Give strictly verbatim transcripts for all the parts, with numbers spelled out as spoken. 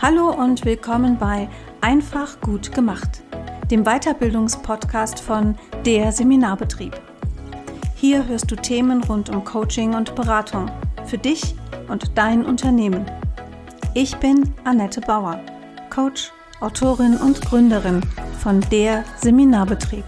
Hallo und willkommen bei Einfach gut gemacht, dem Weiterbildungspodcast von der Seminarbetrieb. Hier hörst du Themen rund um Coaching und Beratung für dich und dein Unternehmen. Ich bin Annette Bauer, Coach, Autorin und Gründerin von der Seminarbetrieb.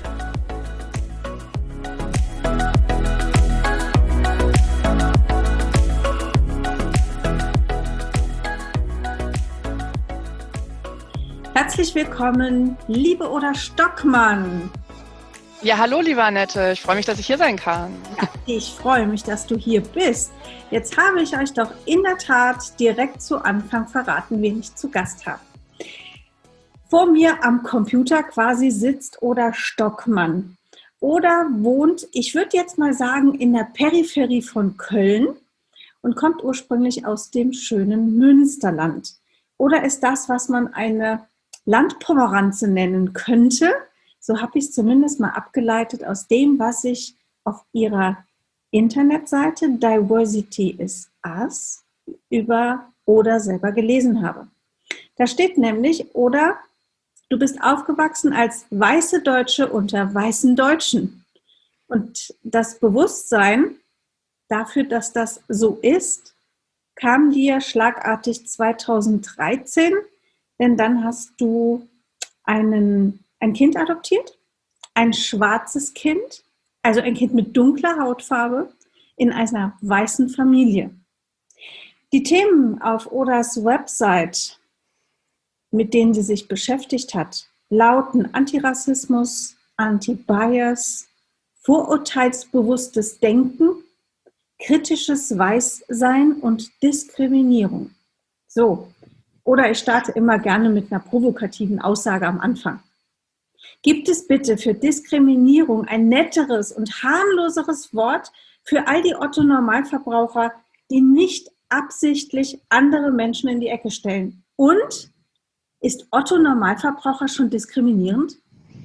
Herzlich willkommen, liebe Oda Stockmann. Ja, hallo, liebe Annette. Ich freue mich, dass ich hier sein kann. Ja, ich freue mich, dass du hier bist. Jetzt habe ich euch doch in der Tat direkt zu Anfang verraten, wen ich zu Gast habe. Vor mir am Computer quasi sitzt Oda Stockmann. Oda wohnt, ich würde jetzt mal sagen, in der Peripherie von Köln und kommt ursprünglich aus dem schönen Münsterland. Oder ist das, was man eine Landpomeranze nennen könnte. So habe ich es zumindest mal abgeleitet aus dem, was ich auf ihrer Internetseite Diversity is Us über Oda selber gelesen habe. Da steht nämlich, Oda, du bist aufgewachsen als weiße Deutsche unter weißen Deutschen. Und das Bewusstsein dafür, dass das so ist, kam dir schlagartig zweitausenddreizehn, denn dann hast du einen, ein Kind adoptiert, ein schwarzes Kind, also ein Kind mit dunkler Hautfarbe in einer weißen Familie. Die Themen auf Odas Website, mit denen sie sich beschäftigt hat, lauten Antirassismus, Anti-Bias, vorurteilsbewusstes Denken, kritisches Weißsein und Diskriminierung. So. Oder ich starte immer gerne mit einer provokativen Aussage am Anfang. Gibt es bitte für Diskriminierung ein netteres und harmloseres Wort für all die Otto-Normalverbraucher, die nicht absichtlich andere Menschen in die Ecke stellen? Und ist Otto-Normalverbraucher schon diskriminierend?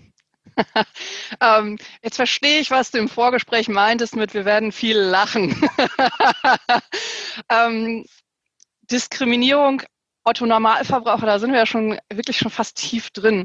ähm, jetzt verstehe ich, was du im Vorgespräch meintest mit, wir werden viel lachen. ähm, Diskriminierung, Otto-Normalverbraucher, da sind wir ja schon wirklich schon fast tief drin.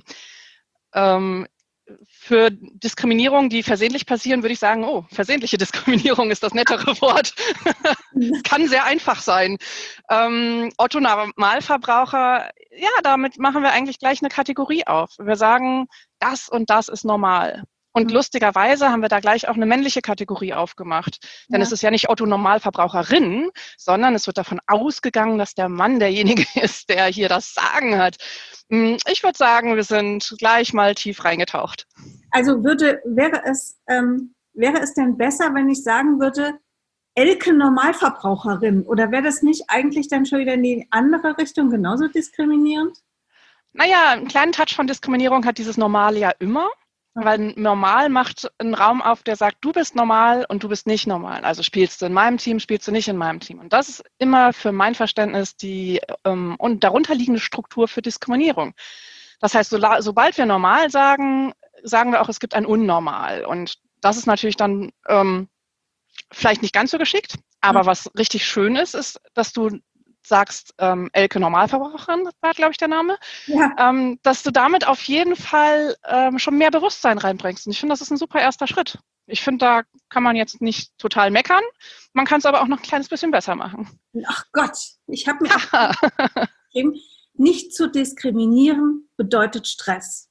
Ähm, für Diskriminierung, die versehentlich passieren, würde ich sagen, oh, versehentliche Diskriminierung ist das nettere Wort. Es kann sehr einfach sein. Ähm, Otto-Normalverbraucher, ja, damit machen wir eigentlich gleich eine Kategorie auf. Wir sagen, das und das ist normal. Und mhm. lustigerweise haben wir da gleich auch eine männliche Kategorie aufgemacht. Denn ja. es ist ja nicht Otto-Normalverbraucherin, sondern es wird davon ausgegangen, dass der Mann derjenige ist, der hier das Sagen hat. Ich würde sagen, wir sind gleich mal tief reingetaucht. Also würde, wäre es, ähm, wäre es denn besser, wenn ich sagen würde, Elke Normalverbraucherin? Oder wäre das nicht eigentlich dann schon wieder in die andere Richtung genauso diskriminierend? Naja, einen kleinen Touch von Diskriminierung hat dieses Normale ja immer. Weil normal macht einen Raum auf, der sagt, du bist normal und du bist nicht normal. Also spielst du in meinem Team, spielst du nicht in meinem Team. Und das ist immer für mein Verständnis die ähm, und darunterliegende Struktur für Diskriminierung. Das heißt, so, sobald wir normal sagen, sagen wir auch, es gibt ein Unnormal. Und das ist natürlich dann ähm, vielleicht nicht ganz so geschickt. Aber mhm. was richtig schön ist, ist, dass du sagst, ähm, Elke Normalverbraucherin, war, glaube ich, der Name, ja. ähm, dass du damit auf jeden Fall ähm, schon mehr Bewusstsein reinbringst. Und ich finde, das ist ein super erster Schritt. Ich finde, da kann man jetzt nicht total meckern, man kann es aber auch noch ein kleines bisschen besser machen. Ach Gott, ich habe mir auch geschrieben, nicht zu diskriminieren bedeutet Stress.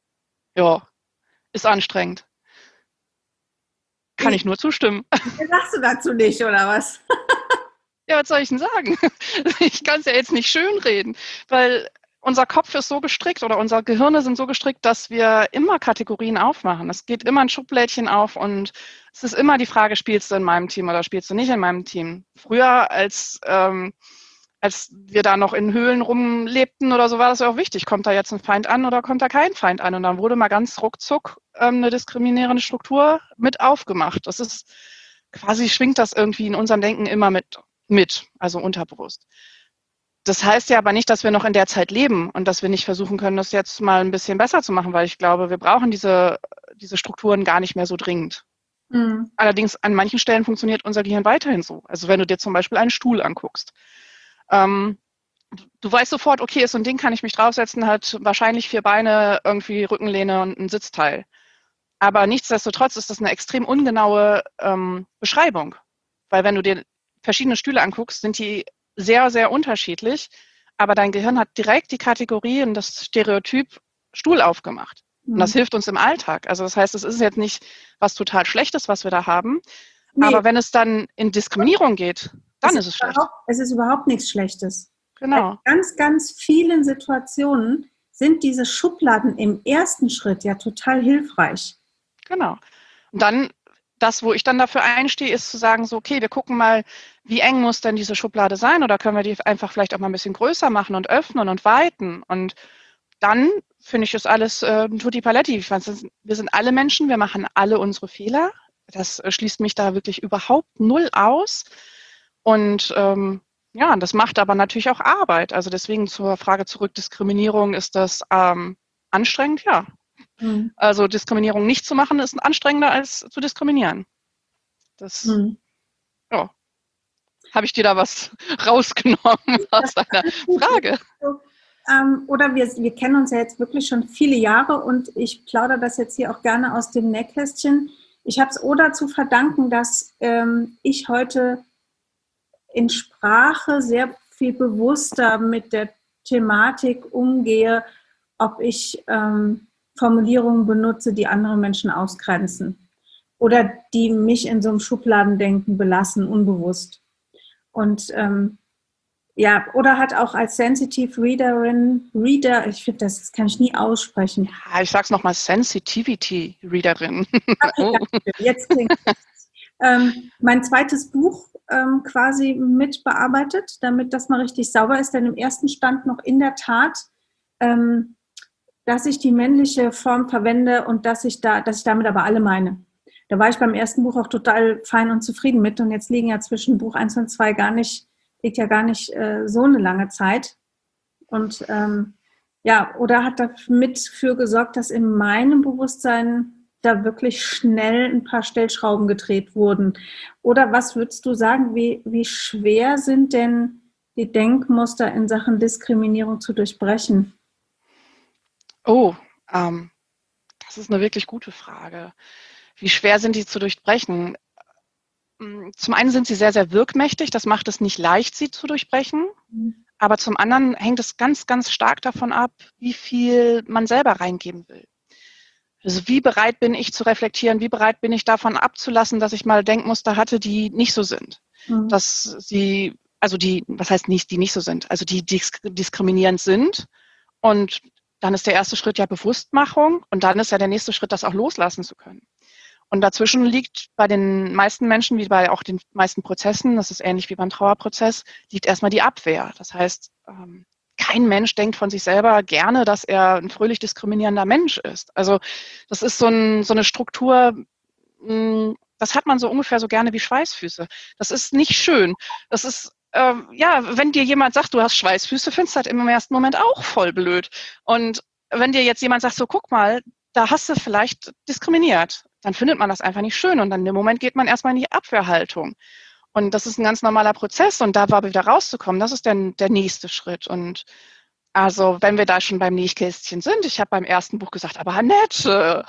Ja, ist anstrengend. Kann ich, ich nur zustimmen. Sagst du dazu nicht, oder was? Ja, was soll ich denn sagen? Ich kann es ja jetzt nicht schönreden, weil unser Kopf ist so gestrickt oder unsere Gehirne sind so gestrickt, dass wir immer Kategorien aufmachen. Es geht immer ein Schublädchen auf und es ist immer die Frage, spielst du in meinem Team oder spielst du nicht in meinem Team? Früher, als, ähm, als wir da noch in Höhlen rumlebten oder so, war das ja auch wichtig. Kommt da jetzt ein Feind an oder kommt da kein Feind an? Und dann wurde mal ganz ruckzuck ähm, eine diskriminierende Struktur mit aufgemacht. Das ist quasi, schwingt das irgendwie in unserem Denken immer mit. mit, also unterbewusst. Das heißt ja aber nicht, dass wir noch in der Zeit leben und dass wir nicht versuchen können, das jetzt mal ein bisschen besser zu machen, weil ich glaube, wir brauchen diese, diese Strukturen gar nicht mehr so dringend. Mhm. Allerdings an manchen Stellen funktioniert unser Gehirn weiterhin so. Also wenn du dir zum Beispiel einen Stuhl anguckst. Ähm, du weißt sofort, okay, so ein Ding kann ich mich draufsetzen, hat wahrscheinlich vier Beine, irgendwie Rückenlehne und ein Sitzteil. Aber nichtsdestotrotz ist das eine extrem ungenaue ähm, Beschreibung. Weil wenn du dir verschiedene Stühle anguckst, sind die sehr, sehr unterschiedlich. Aber dein Gehirn hat direkt die Kategorie und das Stereotyp Stuhl aufgemacht. Und das Hm. hilft uns im Alltag. Also das heißt, es ist jetzt nicht was total Schlechtes, was wir da haben. Nee, Aber wenn es dann in Diskriminierung geht, dann es ist ist es schlecht. überhaupt, es ist überhaupt nichts Schlechtes. Bei Genau, ganz, ganz vielen Situationen sind diese Schubladen im ersten Schritt ja total hilfreich. genau. Und dann, das, wo ich dann dafür einstehe, ist zu sagen, so, okay, wir gucken mal, wie eng muss denn diese Schublade sein oder können wir die einfach vielleicht auch mal ein bisschen größer machen und öffnen und weiten. Und dann finde ich das alles äh, tutti paletti. Ich weiß, wir sind alle Menschen, wir machen alle unsere Fehler. Das äh, schließt mich da wirklich überhaupt null aus. Und ähm, ja, das macht aber natürlich auch Arbeit. Also deswegen zur Frage zurück, Diskriminierung, ist das ähm, anstrengend? Ja. Hm. Also Diskriminierung nicht zu machen, ist anstrengender als zu diskriminieren. Das, Hm. ja, habe ich dir da was rausgenommen aus deiner Frage? So, ähm, oder wir, wir kennen uns ja jetzt wirklich schon viele Jahre und ich plaudere das jetzt hier auch gerne aus dem Nähkästchen. Ich habe es Oda zu verdanken, dass ähm, ich heute in Sprache sehr viel bewusster mit der Thematik umgehe, ob ich ähm, Formulierungen benutze, die andere Menschen ausgrenzen oder die mich in so einem Schubladendenken belassen, unbewusst. Und ähm, ja, oder hat auch als Sensitive Readerin, Reader, ich finde, das, das kann ich nie aussprechen. Ja, ich sag's nochmal, Sensitivity-Readerin. Okay, Oh. danke. Jetzt klingt es. Ähm, mein zweites Buch ähm, quasi mit bearbeitet, damit das mal richtig sauber ist, denn im ersten stand noch in der Tat, ähm, dass ich die männliche Form verwende und dass ich da, dass ich damit aber alle meine. Da war ich beim ersten Buch auch total fein und zufrieden mit und jetzt liegen ja zwischen Buch eins und zwei gar nicht, liegt ja gar nicht äh, so eine lange Zeit. Und ähm, ja, oder hat damit für gesorgt, dass in meinem Bewusstsein da wirklich schnell ein paar Stellschrauben gedreht wurden. Oder was würdest du sagen, wie, wie schwer sind denn die Denkmuster in Sachen Diskriminierung zu durchbrechen? Oh, ähm, das ist eine wirklich gute Frage. Wie schwer sind die zu durchbrechen? Zum einen sind sie sehr, sehr wirkmächtig. Das macht es nicht leicht, sie zu durchbrechen. Aber zum anderen hängt es ganz, ganz stark davon ab, wie viel man selber reingeben will. Also wie bereit bin ich zu reflektieren, wie bereit bin ich davon abzulassen, dass ich mal Denkmuster hatte, die nicht so sind. Mhm. Dass sie, also die, was heißt nicht, die nicht so sind, also die disk diskriminierend sind. Und dann ist der erste Schritt ja Bewusstmachung und dann ist ja der nächste Schritt, das auch loslassen zu können. Und dazwischen liegt bei den meisten Menschen, wie bei auch den meisten Prozessen, das ist ähnlich wie beim Trauerprozess, liegt erstmal die Abwehr. Das heißt, ähm, kein Mensch denkt von sich selber gerne, dass er ein fröhlich diskriminierender Mensch ist. Also das ist so, ein, so eine Struktur, mh, das hat man so ungefähr so gerne wie Schweißfüße. Das ist nicht schön. Das ist, äh, ja, wenn dir jemand sagt, du hast Schweißfüße, findest du halt im ersten Moment auch voll blöd. Und wenn dir jetzt jemand sagt, so guck mal, da hast du vielleicht diskriminiert, dann findet man das einfach nicht schön und dann im Moment geht man erstmal in die Abwehrhaltung. Und das ist ein ganz normaler Prozess und da war wieder rauszukommen, das ist dann der nächste Schritt. Und also wenn wir da schon beim Nähkästchen sind, ich habe beim ersten Buch gesagt, aber Annette.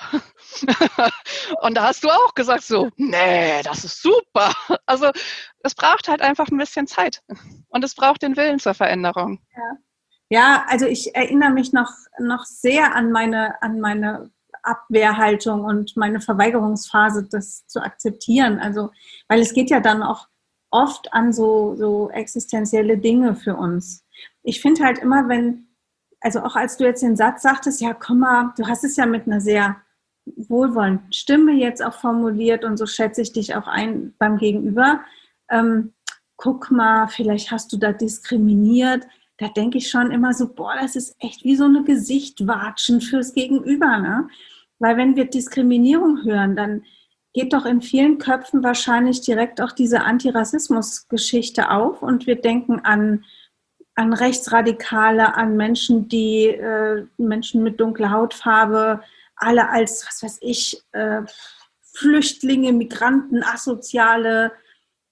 Und da hast du auch gesagt so, nee, das ist super. Also es braucht halt einfach ein bisschen Zeit und es braucht den Willen zur Veränderung. Ja. Ja, also ich erinnere mich noch, noch sehr an meine, an meine Abwehrhaltung und meine Verweigerungsphase, das zu akzeptieren. Also, weil es geht ja dann auch oft an so, so existenzielle Dinge für uns. Ich finde halt immer, wenn, also auch als du jetzt den Satz sagtest, ja, komm mal, du hast es ja mit einer sehr wohlwollenden Stimme jetzt auch formuliert und so schätze ich dich auch ein beim Gegenüber. Ähm, guck mal, vielleicht hast du da diskriminiert. Da denke ich schon immer so, boah, das ist echt wie so eine Gesichtwatschen fürs Gegenüber, ne? Weil wenn wir Diskriminierung hören, dann geht doch in vielen Köpfen wahrscheinlich direkt auch diese Antirassismus-Geschichte auf und wir denken an, an Rechtsradikale, an Menschen, die äh, Menschen mit dunkler Hautfarbe, alle als, was weiß ich, äh, Flüchtlinge, Migranten, Asoziale,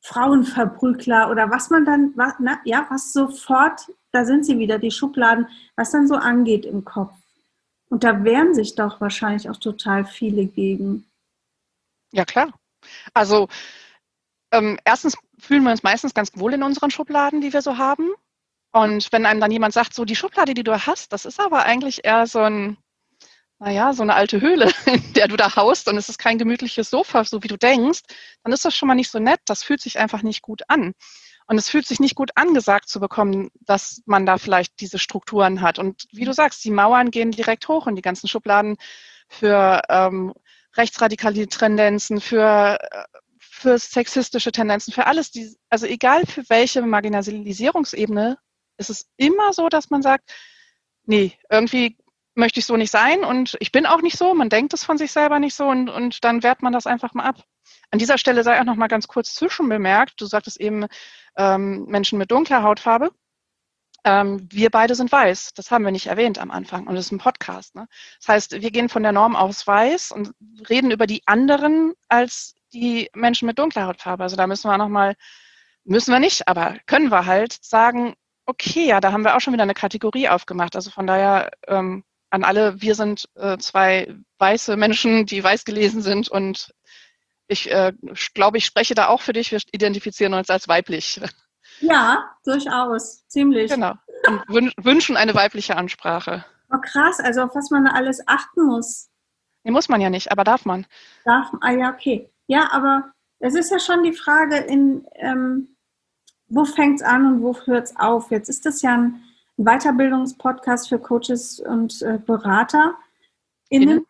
Frauenverprügler oder was man dann, was, na, ja, was sofort, da sind sie wieder, die Schubladen, was dann so angeht im Kopf. Und da wehren sich doch wahrscheinlich auch total viele gegen. Ja, klar. Also ähm, erstens fühlen wir uns meistens ganz wohl in unseren Schubladen, die wir so haben. Und wenn einem dann jemand sagt, so die Schublade, die du hast, das ist aber eigentlich eher so ein, naja, so eine alte Höhle, in der du da haust und es ist kein gemütliches Sofa, so wie du denkst, dann ist das schon mal nicht so nett. Das fühlt sich einfach nicht gut an. Und es fühlt sich nicht gut an, gesagt zu bekommen, dass man da vielleicht diese Strukturen hat. Und wie du sagst, die Mauern gehen direkt hoch und die ganzen Schubladen für ähm, rechtsradikale Tendenzen, für, für sexistische Tendenzen, für alles, die, also egal für welche Marginalisierungsebene, ist es immer so, dass man sagt, nee, irgendwie möchte ich so nicht sein und ich bin auch nicht so, man denkt es von sich selber nicht so und, und dann wehrt man das einfach mal ab. An dieser Stelle sei auch noch mal ganz kurz zwischenbemerkt, du sagtest eben ähm, Menschen mit dunkler Hautfarbe. Ähm, wir beide sind weiß, das haben wir nicht erwähnt am Anfang und das ist ein Podcast. Ne? Das heißt, wir gehen von der Norm aus weiß und reden über die anderen als die Menschen mit dunkler Hautfarbe. Also da müssen wir noch mal, müssen wir nicht, aber können wir halt sagen, okay, ja, da haben wir auch schon wieder eine Kategorie aufgemacht. Also von daher ähm, an alle, wir sind äh, zwei weiße Menschen, die weiß gelesen sind und ich äh, glaube, ich spreche da auch für dich, wir identifizieren uns als weiblich. Ja, durchaus, ziemlich. Genau. Und wün- wünschen eine weibliche Ansprache. Oh, krass, also auf was man da alles achten muss. Nee, muss man ja nicht, aber darf man. Darf, ah ja, okay. Ja, aber es ist ja schon die Frage, in, ähm, wo fängt es an und wo hört es auf? Jetzt ist das ja ein Weiterbildungspodcast für Coaches und äh, Berater. Innen.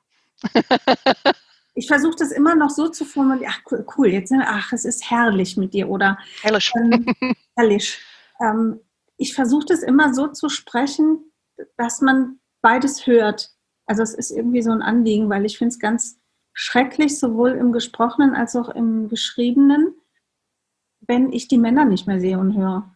Ich versuche das immer noch so zu formulieren, ach cool, cool, jetzt, ach, es ist herrlich mit dir oder Herrlich. Ähm, herrlich. Ähm, ich versuche das immer so zu sprechen, dass man beides hört. Also es ist irgendwie so ein Anliegen, weil ich finde es ganz schrecklich, sowohl im Gesprochenen als auch im Geschriebenen, wenn ich die Männer nicht mehr sehe und höre.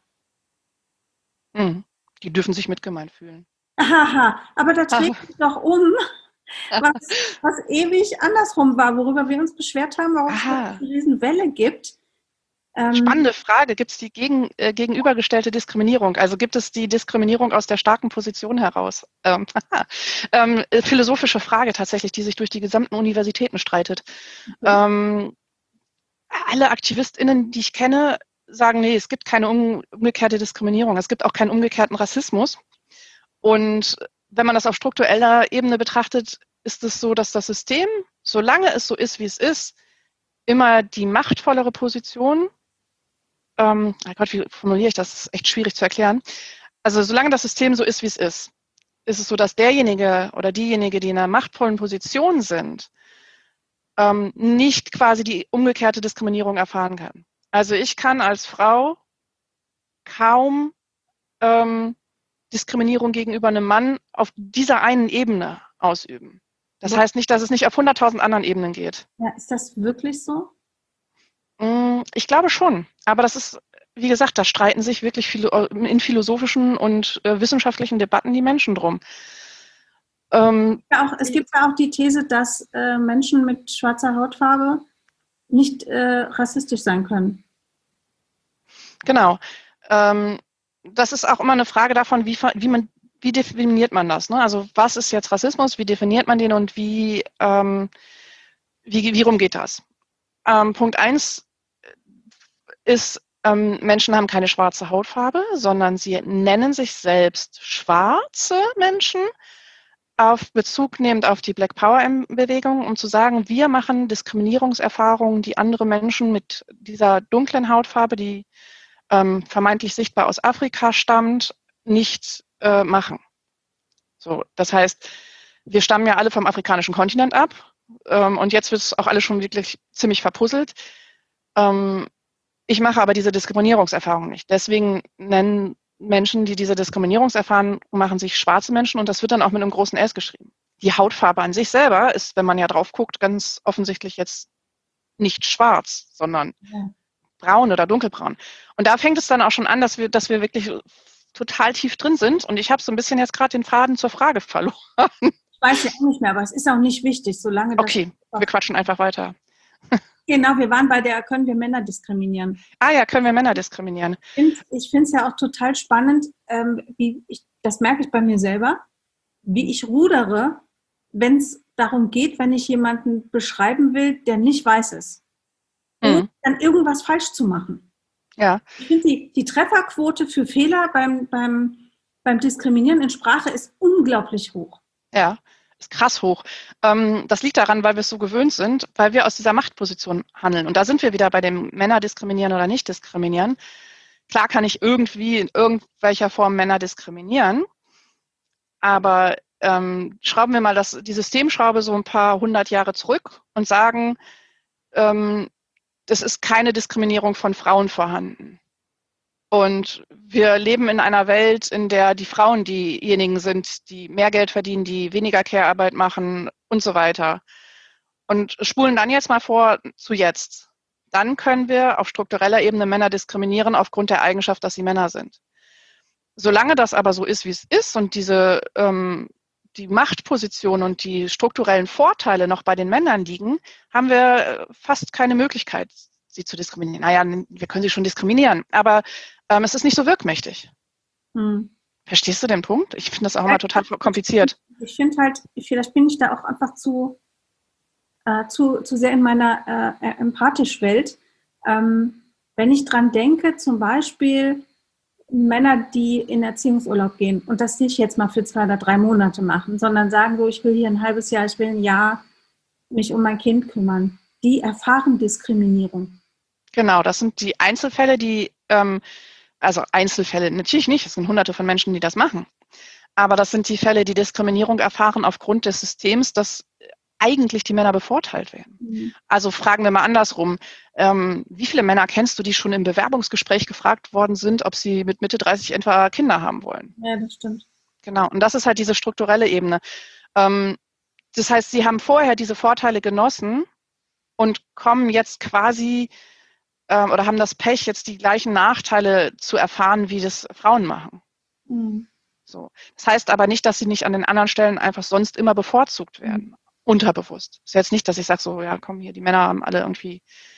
Hm. Die dürfen sich mitgemeint fühlen. Haha, aber da dreht sich doch um, was, was ewig andersrum war, worüber wir uns beschwert haben, warum es eine Riesenwelle gibt. Ähm, Spannende Frage. Gibt es die gegen, äh, gegenübergestellte Diskriminierung? Also gibt es die Diskriminierung aus der starken Position heraus? Ähm, ähm, philosophische Frage tatsächlich, die sich durch die gesamten Universitäten streitet. Mhm. Ähm, alle AktivistInnen, die ich kenne, sagen, nee, es gibt keine umgekehrte Diskriminierung. Es gibt auch keinen umgekehrten Rassismus. Und wenn man das auf struktureller Ebene betrachtet, ist es so, dass das System, solange es so ist, wie es ist, immer die machtvollere Position, ähm, oh Gott, wie formuliere ich das? Das ist echt schwierig zu erklären. Also solange das System so ist, wie es ist, ist es so, dass derjenige oder diejenige, die in einer machtvollen Position sind, ähm, nicht quasi die umgekehrte Diskriminierung erfahren kann. Also ich kann als Frau kaum ähm, Diskriminierung gegenüber einem Mann auf dieser einen Ebene ausüben. Das heißt nicht, dass es nicht auf hunderttausend anderen Ebenen geht. Ja, ist das wirklich so? Ich glaube schon. Aber das ist, wie gesagt, da streiten sich wirklich viele, in philosophischen und äh, wissenschaftlichen Debatten die Menschen drum. Ähm, ja, auch, es gibt ja auch die These, dass äh, Menschen mit schwarzer Hautfarbe nicht äh, rassistisch sein können. Genau. Ähm, das ist auch immer eine Frage davon, wie, wie, man, wie definiert man das? Ne? Also was ist jetzt Rassismus, wie definiert man den und wie, ähm, wie, wie rum geht das? Ähm, Punkt eins ist, ähm, Menschen haben keine schwarze Hautfarbe, sondern sie nennen sich selbst schwarze Menschen, auf Bezug nehmend auf die Black Power-Bewegung, um zu sagen, wir machen Diskriminierungserfahrungen, die andere Menschen mit dieser dunklen Hautfarbe, die ähm, vermeintlich sichtbar aus Afrika stammt, nicht äh, machen. So, das heißt, wir stammen ja alle vom afrikanischen Kontinent ab ähm, und jetzt wird es auch alles schon wirklich ziemlich verpuzzelt. Ähm, ich mache aber diese Diskriminierungserfahrung nicht. Deswegen nennen Menschen, die diese Diskriminierungserfahrung machen, sich schwarze Menschen und das wird dann auch mit einem großen S geschrieben. Die Hautfarbe an sich selber ist, wenn man ja drauf guckt, ganz offensichtlich jetzt nicht schwarz, sondern ja. braun oder dunkelbraun. Und da fängt es dann auch schon an, dass wir, dass wir wirklich total tief drin sind und ich habe so ein bisschen jetzt gerade den Faden zur Frage verloren. Ich weiß ja auch nicht mehr, aber es ist auch nicht wichtig, solange das... Okay, wir quatschen einfach weiter. Genau, wir waren bei der, können wir Männer diskriminieren? Ah ja, können wir Männer diskriminieren? Ich finde es ja auch total spannend, ähm, wie ich, das merke ich bei mir selber, wie ich rudere, wenn es darum geht, wenn ich jemanden beschreiben will, der nicht weiß ist, ohne Hm. dann irgendwas falsch zu machen. Ja. Ich finde, die, die Trefferquote für Fehler beim, beim, beim Diskriminieren in Sprache ist unglaublich hoch. Ja, ist krass hoch. Ähm, das liegt daran, weil wir es so gewöhnt sind, weil wir aus dieser Machtposition handeln. Und da sind wir wieder bei dem Männer diskriminieren oder nicht diskriminieren. Klar kann ich irgendwie in irgendwelcher Form Männer diskriminieren, aber ähm, schrauben wir mal das, die Systemschraube so ein paar hundert Jahre zurück und sagen, ähm, es ist keine Diskriminierung von Frauen vorhanden. Und wir leben in einer Welt, in der die Frauen diejenigen sind, die mehr Geld verdienen, die weniger Care-Arbeit machen und so weiter. Und spulen dann jetzt mal vor zu jetzt. Dann können wir auf struktureller Ebene Männer diskriminieren aufgrund der Eigenschaft, dass sie Männer sind. Solange das aber so ist, wie es ist und diese ähm, die Machtposition und die strukturellen Vorteile noch bei den Männern liegen, haben wir fast keine Möglichkeit, sie zu diskriminieren. Naja, wir können sie schon diskriminieren, aber ähm, es ist nicht so wirkmächtig. Hm. Verstehst du den Punkt? Ich finde das auch immer total kompliziert. Ich finde halt, vielleicht bin ich da auch einfach zu, äh, zu, zu sehr in meiner äh, Empathisch-Welt. Ähm, wenn ich dran denke, zum Beispiel Männer, die in Erziehungsurlaub gehen und das nicht jetzt mal für zwei oder drei Monate machen, sondern sagen so, ich will hier ein halbes Jahr, ich will ein Jahr mich um mein Kind kümmern. Die erfahren Diskriminierung. Genau, das sind die Einzelfälle, die, ähm, also Einzelfälle natürlich nicht, es sind hunderte von Menschen, die das machen. Aber das sind die Fälle, die Diskriminierung erfahren aufgrund des Systems, dass eigentlich die Männer bevorteilt werden. Mhm. Also fragen wir mal andersrum. Ähm, wie viele Männer kennst du, die schon im Bewerbungsgespräch gefragt worden sind, ob sie mit Mitte dreißig etwa Kinder haben wollen? Ja, das stimmt. Genau, und das ist halt diese strukturelle Ebene. Ähm, das heißt, sie haben vorher diese Vorteile genossen und kommen jetzt quasi ähm, oder haben das Pech, jetzt die gleichen Nachteile zu erfahren, wie das Frauen machen. Mhm. So. Das heißt aber nicht, dass sie nicht an den anderen Stellen einfach sonst immer bevorzugt werden. Mhm. Unterbewusst. Ist jetzt nicht, dass ich sage so, ja komm hier, die Männer haben alle irgendwie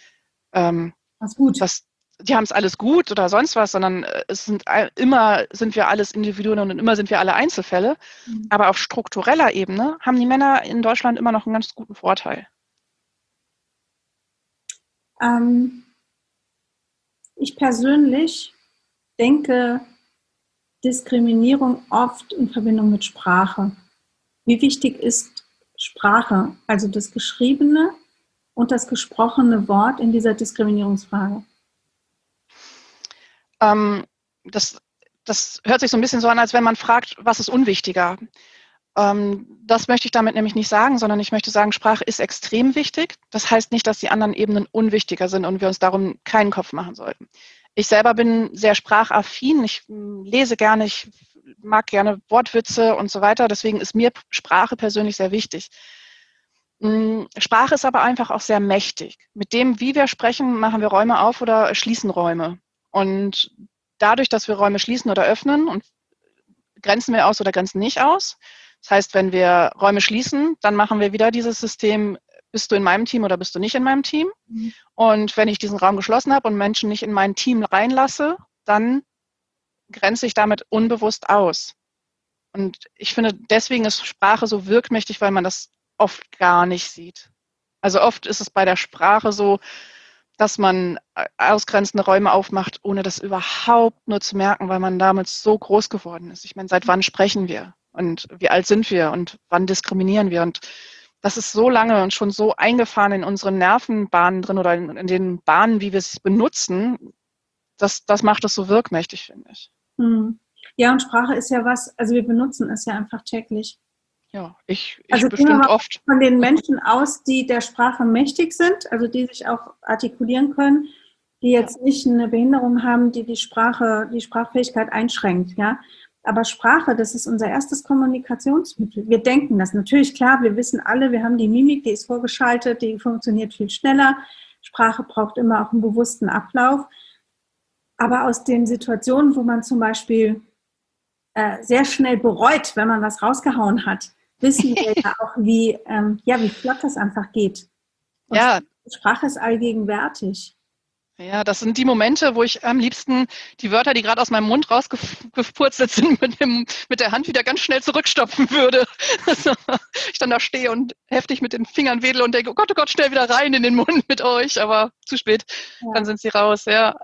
ähm, was gut. Was, die haben es alles gut oder sonst was, sondern es sind immer sind wir alles Individuen und immer sind wir alle Einzelfälle. Mhm. Aber auf struktureller Ebene haben die Männer in Deutschland immer noch einen ganz guten Vorteil. Ähm, ich persönlich denke Diskriminierung oft in Verbindung mit Sprache. Wie wichtig ist Sprache, also das geschriebene und das gesprochene Wort in dieser Diskriminierungsfrage? Ähm, das, das hört sich so ein bisschen so an, als wenn man fragt, was ist unwichtiger? Ähm, das möchte ich damit nämlich nicht sagen, sondern ich möchte sagen, Sprache ist extrem wichtig. Das heißt nicht, dass die anderen Ebenen unwichtiger sind und wir uns darum keinen Kopf machen sollten. Ich selber bin sehr sprachaffin, ich lese gerne, ich mag gerne Wortwitze und so weiter. Deswegen ist mir Sprache persönlich sehr wichtig. Sprache ist aber einfach auch sehr mächtig. Mit dem, wie wir sprechen, machen wir Räume auf oder schließen Räume. Und dadurch, dass wir Räume schließen oder öffnen, und grenzen wir aus oder grenzen nicht aus. Das heißt, wenn wir Räume schließen, dann machen wir wieder dieses System, bist du in meinem Team oder bist du nicht in meinem Team? Mhm. Und wenn ich diesen Raum geschlossen habe und Menschen nicht in mein Team reinlasse, dann grenze ich damit unbewusst aus. Und ich finde, deswegen ist Sprache so wirkmächtig, weil man das oft gar nicht sieht. Also oft ist es bei der Sprache so, dass man ausgrenzende Räume aufmacht, ohne das überhaupt nur zu merken, weil man damit so groß geworden ist. Ich meine, seit wann sprechen wir? Und wie alt sind wir? Und wann diskriminieren wir? Und das ist so lange und schon so eingefahren in unseren Nervenbahnen drin oder in, in den Bahnen, wie wir es benutzen, das, das macht es so wirkmächtig, finde ich. Hm. Ja, und Sprache ist ja was, also wir benutzen es ja einfach täglich. Ja, ich, ich also bestimmt oft. Von den Menschen aus, die der Sprache mächtig sind, also die sich auch artikulieren können, die jetzt nicht eine Behinderung haben, die die Sprache, die Sprachfähigkeit einschränkt, ja. Aber Sprache, das ist unser erstes Kommunikationsmittel. Wir denken das natürlich, klar, wir wissen alle, wir haben die Mimik, die ist vorgeschaltet, die funktioniert viel schneller. Sprache braucht immer auch einen bewussten Ablauf. Aber aus den Situationen, wo man zum Beispiel äh, sehr schnell bereut, wenn man was rausgehauen hat, wissen wir ja auch, wie, ähm, ja, wie flott das einfach geht. Und ja, Sprache ist allgegenwärtig. Ja, das sind die Momente, wo ich am liebsten die Wörter, die gerade aus meinem Mund rausgepurzelt sind, mit, dem, mit der Hand wieder ganz schnell zurückstopfen würde. Also, ich dann da stehe und heftig mit den Fingern wedle und denke, oh Gott, oh Gott, schnell wieder rein in den Mund mit euch, aber zu spät, Ja. Dann sind sie raus, ja.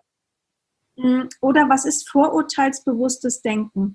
Oder was ist vorurteilsbewusstes Denken?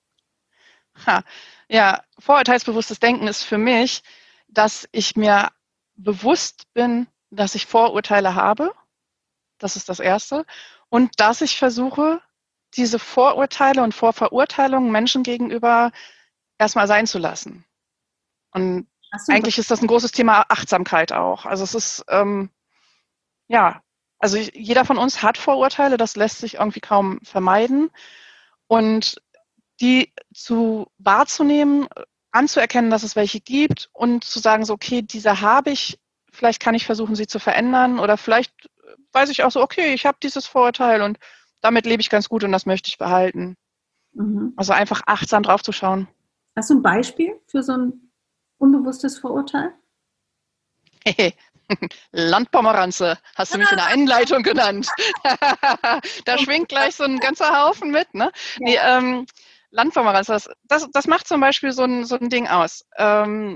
Ha. Ja, vorurteilsbewusstes Denken ist für mich, dass ich mir bewusst bin, dass ich Vorurteile habe. Das ist das Erste. Und dass ich versuche, diese Vorurteile und Vorverurteilungen Menschen gegenüber erstmal sein zu lassen. Und so, eigentlich ist das ein großes Thema Achtsamkeit auch. Also es ist, ähm, ja, also ich, jeder von uns hat Vorurteile, das lässt sich irgendwie kaum vermeiden. Und die zu wahrzunehmen, anzuerkennen, dass es welche gibt und zu sagen, so, okay, diese habe ich, vielleicht kann ich versuchen, sie zu verändern oder vielleicht weiß ich auch so, okay, ich habe dieses Vorurteil und damit lebe ich ganz gut und das möchte ich behalten. Mhm. Also einfach achtsam drauf zu schauen. Hast du ein Beispiel für so ein unbewusstes Vorurteil? Hey, Landpomeranze, hast du mich in der Einleitung genannt. Da schwingt gleich so ein ganzer Haufen mit, ne? Ja. Nee, ähm, Landpomeranze, das, das, das macht zum Beispiel so ein, so ein Ding aus. Ähm,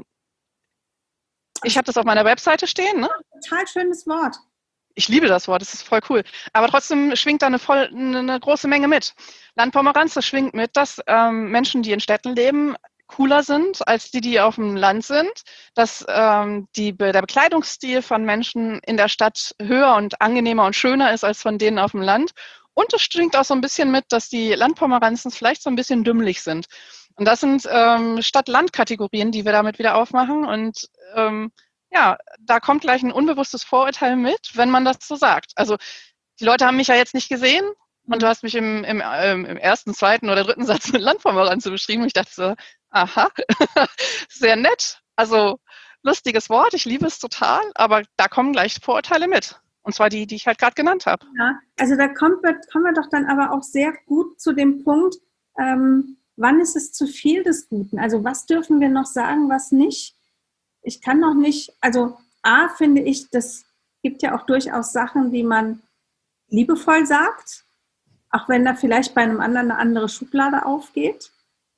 ich habe das auf meiner Webseite stehen, ne? Total schönes Wort. Ich liebe das Wort, das ist voll cool. Aber trotzdem schwingt da eine, voll, eine große Menge mit. Landpomeranze schwingt mit, dass ähm, Menschen, die in Städten leben, cooler sind als die, die auf dem Land sind, dass ähm, die, der Bekleidungsstil von Menschen in der Stadt höher und angenehmer und schöner ist als von denen auf dem Land. Und es schwingt auch so ein bisschen mit, dass die Landpomeranzen vielleicht so ein bisschen dümmlich sind. Und das sind ähm, Stadt-Land-Kategorien, die wir damit wieder aufmachen. Und ähm, ja, da kommt gleich ein unbewusstes Vorurteil mit, wenn man das so sagt. Also die Leute haben mich ja jetzt nicht gesehen und du hast mich im, im, ähm, im ersten, zweiten oder dritten Satz mit Landpomeranze beschrieben. Und ich dachte so, aha, sehr nett. Also lustiges Wort, ich liebe es total, aber da kommen gleich Vorurteile mit. Und zwar die, die ich halt gerade genannt habe. Ja, also da kommt, kommen wir doch dann aber auch sehr gut zu dem Punkt, ähm, wann ist es zu viel des Guten? Also was dürfen wir noch sagen, was nicht? Ich kann noch nicht, also A, finde ich, das gibt ja auch durchaus Sachen, die man liebevoll sagt, auch wenn da vielleicht bei einem anderen eine andere Schublade aufgeht.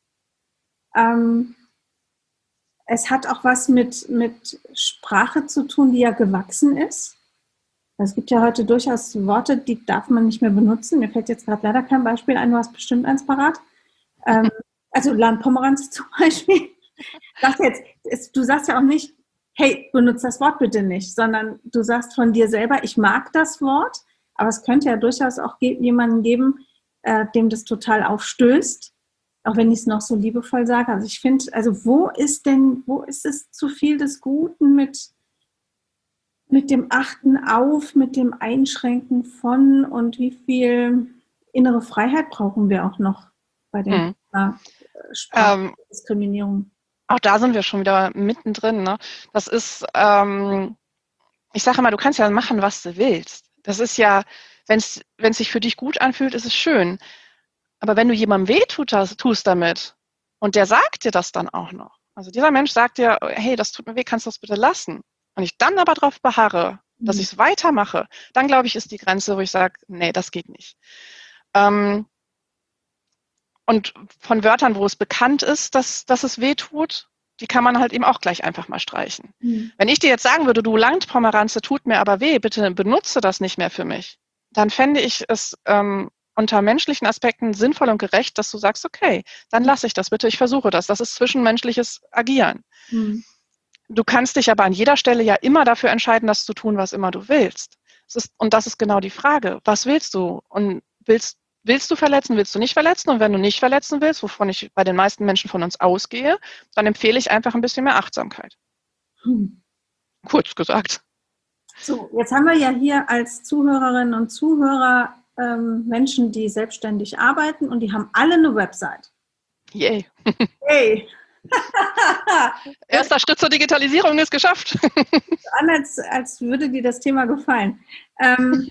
Ähm, es hat auch was mit, mit Sprache zu tun, die ja gewachsen ist. Es gibt ja heute durchaus Worte, die darf man nicht mehr benutzen. Mir fällt jetzt gerade leider kein Beispiel ein, du hast bestimmt eins parat. Ähm, also Landpomeranz zum Beispiel. Das jetzt, du sagst ja auch nicht, hey, benutze das Wort bitte nicht, sondern du sagst von dir selber, ich mag das Wort, aber es könnte ja durchaus auch jemanden geben, äh, dem das total aufstößt, auch wenn ich es noch so liebevoll sage. Also ich finde, also wo ist denn, wo ist es zu viel des Guten mit, mit dem Achten auf, mit dem Einschränken von und wie viel innere Freiheit brauchen wir auch noch bei dem Thema hm. Sprachdiskriminierung? Ähm. Auch da sind wir schon wieder mittendrin. Ne? Das ist, ähm, ich sage immer, du kannst ja machen, was du willst. Das ist ja, wenn es sich für dich gut anfühlt, ist es schön. Aber wenn du jemandem weh tust damit und der sagt dir das dann auch noch, also dieser Mensch sagt dir, hey, das tut mir weh, kannst du das bitte lassen? Und ich dann aber darauf beharre, dass mhm. ich es weitermache, dann glaube ich, ist die Grenze, wo ich sage, nee, das geht nicht. Ähm, Und von Wörtern, wo es bekannt ist, dass, dass es weh tut, die kann man halt eben auch gleich einfach mal streichen. Mhm. Wenn ich dir jetzt sagen würde, du Landpomeranze tut mir aber weh, bitte benutze das nicht mehr für mich, dann fände ich es ähm, unter menschlichen Aspekten sinnvoll und gerecht, dass du sagst, okay, dann lasse ich das bitte, ich versuche das. Das ist zwischenmenschliches Agieren. Mhm. Du kannst dich aber an jeder Stelle ja immer dafür entscheiden, das zu tun, was immer du willst. Das ist, und das ist genau die Frage. Was willst du? Und willst Willst du verletzen, willst du nicht verletzen? Und wenn du nicht verletzen willst, wovon ich bei den meisten Menschen von uns ausgehe, dann empfehle ich einfach ein bisschen mehr Achtsamkeit. Hm. Kurz gesagt. So, jetzt haben wir ja hier als Zuhörerinnen und Zuhörer ähm, Menschen, die selbstständig arbeiten und die haben alle eine Website. Yay. Yay. Erster Schritt zur Digitalisierung ist geschafft. An, als, als würde dir das Thema gefallen. Ähm,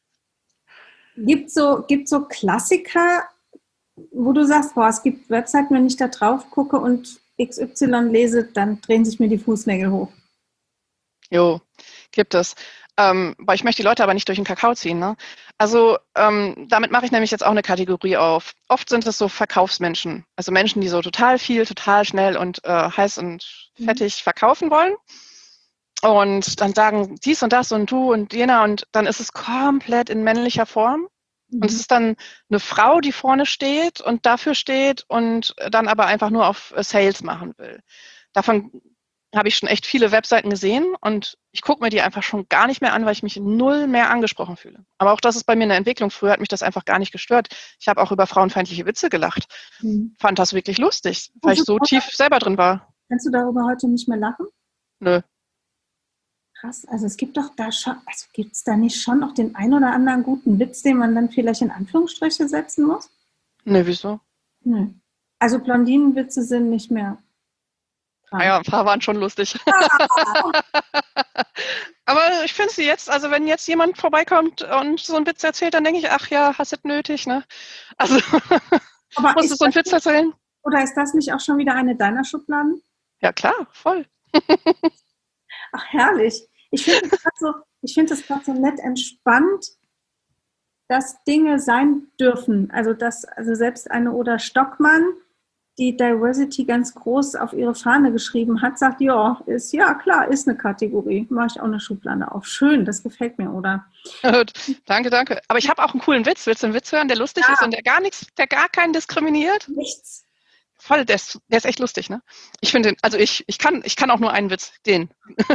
Gibt so, gibt so Klassiker, wo du sagst, boah, es gibt Webseiten, wenn ich da drauf gucke und X Y lese, dann drehen sich mir die Fußnägel hoch. Jo, Gibt es. Ähm, weil ich möchte die Leute aber nicht durch den Kakao ziehen. Ne? Also ähm, damit mache ich nämlich jetzt auch eine Kategorie auf. Oft sind es so Verkaufsmenschen. Also Menschen, die so total viel, total schnell und äh, heiß und fettig verkaufen wollen. Und dann sagen dies und das und du und jener. Und dann ist es komplett in männlicher Form. Mhm. Und es ist dann eine Frau, die vorne steht und dafür steht und dann aber einfach nur auf Sales machen will. Davon habe ich schon echt viele Webseiten gesehen und ich gucke mir die einfach schon gar nicht mehr an, weil ich mich null mehr angesprochen fühle. Aber auch das ist bei mir eine Entwicklung. Früher hat mich das einfach gar nicht gestört. Ich habe auch über frauenfeindliche Witze gelacht. Mhm. Fand das wirklich lustig, weil ich so tief selber drin war. Kannst du darüber heute nicht mehr lachen? Nö. Krass, also es gibt doch da schon, also gibt es da nicht schon noch den ein oder anderen guten Witz, den man dann vielleicht in Anführungsstriche setzen muss? Nö, wieso? Nö. Also Blondinenwitze sind nicht mehr dran. Naja, ein paar waren schon lustig. Ah. Aber ich finde sie jetzt, also wenn jetzt jemand vorbeikommt und so einen Witz erzählt, dann denke ich, ach ja, hast du nötig, ne? Also, aber musst du so einen Witz erzählen? Oder ist das nicht auch schon wieder eine deiner Schubladen? Ja, klar, voll. Ach, herrlich. Ich finde es gerade so, ich finde es gerade so nett entspannt, dass Dinge sein dürfen. Also, dass also selbst eine Oda Stockmann, die Diversity ganz groß auf ihre Fahne geschrieben hat, sagt, ja, ist, ja klar, ist eine Kategorie. Mache ich auch eine Schublade auf. Schön, das gefällt mir, oder? Danke, danke. Aber ich habe auch einen coolen Witz. Willst du einen Witz hören, der lustig ja. ist und der gar nichts, der gar keinen diskriminiert? Nichts. Voll, der ist, der ist echt lustig, ne? Ich finde, also ich, ich kann, ich kann auch nur einen Witz, den.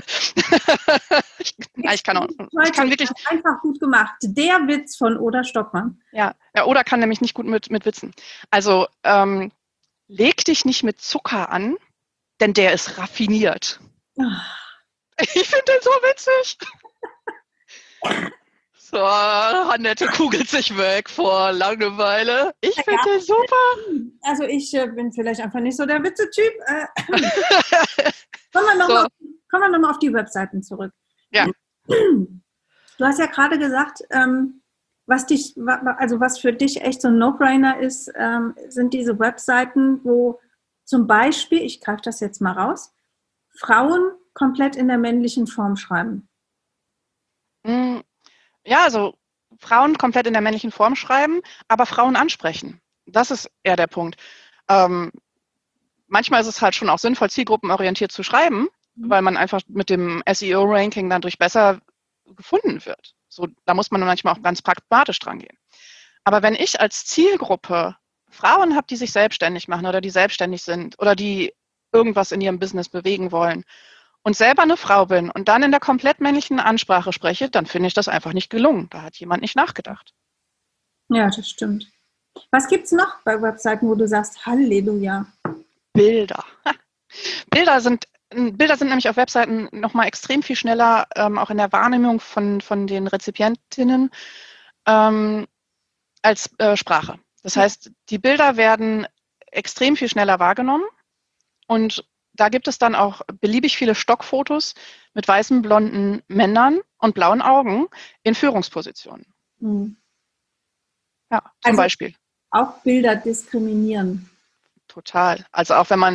ich, ja, ich kann auch, ich kann wirklich einfach gut gemacht. Der Witz von Oda Stockmann. Ja, ja, Oda kann nämlich nicht gut mit, mit Witzen. Also ähm, leg dich nicht mit Zucker an, denn der ist raffiniert. Oh. Ich finde den so witzig. So, Annette kugelt sich weg vor Langeweile. Ich finde ja. den super. Also ich äh, bin vielleicht einfach nicht so der Witze-Typ. Äh, kommen wir nochmal so. noch mal auf die Webseiten zurück. Ja. Du hast ja gerade gesagt, ähm, was dich, also was für dich echt so ein No-Brainer ist, ähm, sind diese Webseiten, wo zum Beispiel, ich greife das jetzt mal raus, Frauen komplett in der männlichen Form schreiben. Mhm. Ja, also Frauen komplett in der männlichen Form schreiben, aber Frauen ansprechen. Das ist eher der Punkt. Ähm, manchmal ist es halt schon auch sinnvoll, zielgruppenorientiert zu schreiben, mhm. weil man einfach mit dem S E O-Ranking dadurch besser gefunden wird. So, da muss man manchmal auch ganz pragmatisch dran gehen. Aber wenn ich als Zielgruppe Frauen habe, die sich selbstständig machen oder die selbstständig sind oder die irgendwas in ihrem Business bewegen wollen, und selber eine Frau bin und dann in der komplett männlichen Ansprache spreche, dann finde ich das einfach nicht gelungen. Da hat jemand nicht nachgedacht. Ja, das stimmt. Was gibt es noch bei Webseiten, wo du sagst, Halleluja? Bilder. Bilder sind, Bilder sind nämlich auf Webseiten nochmal extrem viel schneller, ähm, auch in der Wahrnehmung von, von den Rezipientinnen, ähm, als äh, Sprache. Das heißt, die Bilder werden extrem viel schneller wahrgenommen und da gibt es dann auch beliebig viele Stockfotos mit weißen, blonden Männern und blauen Augen in Führungspositionen. Hm. Ja, zum also Beispiel. Auch Bilder diskriminieren. Total. Also auch wenn man,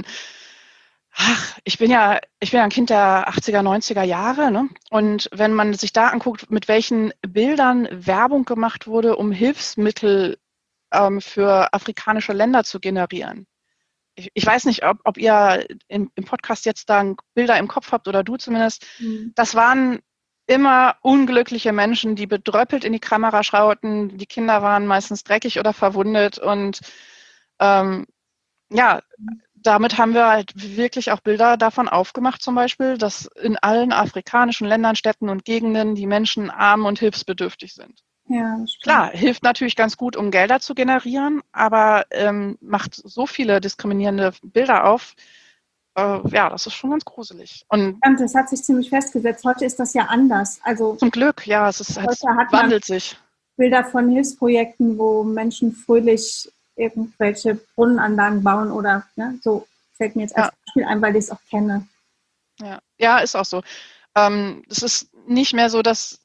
ach, ich bin ja, ich bin ja ein Kind der achtziger, neunziger Jahre, ne? Und wenn man sich da anguckt, mit welchen Bildern Werbung gemacht wurde, um Hilfsmittel ähm, für afrikanische Länder zu generieren. Ich, ich weiß nicht, ob, ob ihr im, im Podcast jetzt da Bilder im Kopf habt oder du zumindest. Mhm. Das waren immer unglückliche Menschen, die bedröppelt in die Kamera schauten. Die Kinder waren meistens dreckig oder verwundet. Und ähm, ja, damit haben wir halt wirklich auch Bilder davon aufgemacht, zum Beispiel, dass in allen afrikanischen Ländern, Städten und Gegenden die Menschen arm und hilfsbedürftig sind. Ja, klar, hilft natürlich ganz gut, um Gelder zu generieren, aber ähm, macht so viele diskriminierende Bilder auf. Äh, ja, das ist schon ganz gruselig. Und das hat sich ziemlich festgesetzt. Heute ist das ja anders. Also zum Glück, ja, es, ist, es wandelt sich. Bilder von Hilfsprojekten, wo Menschen fröhlich irgendwelche Brunnenanlagen bauen oder ne, so fällt mir jetzt als ja. Beispiel ein, weil ich es auch kenne. Ja, ja, ist auch so. Ähm, es ist nicht mehr so, dass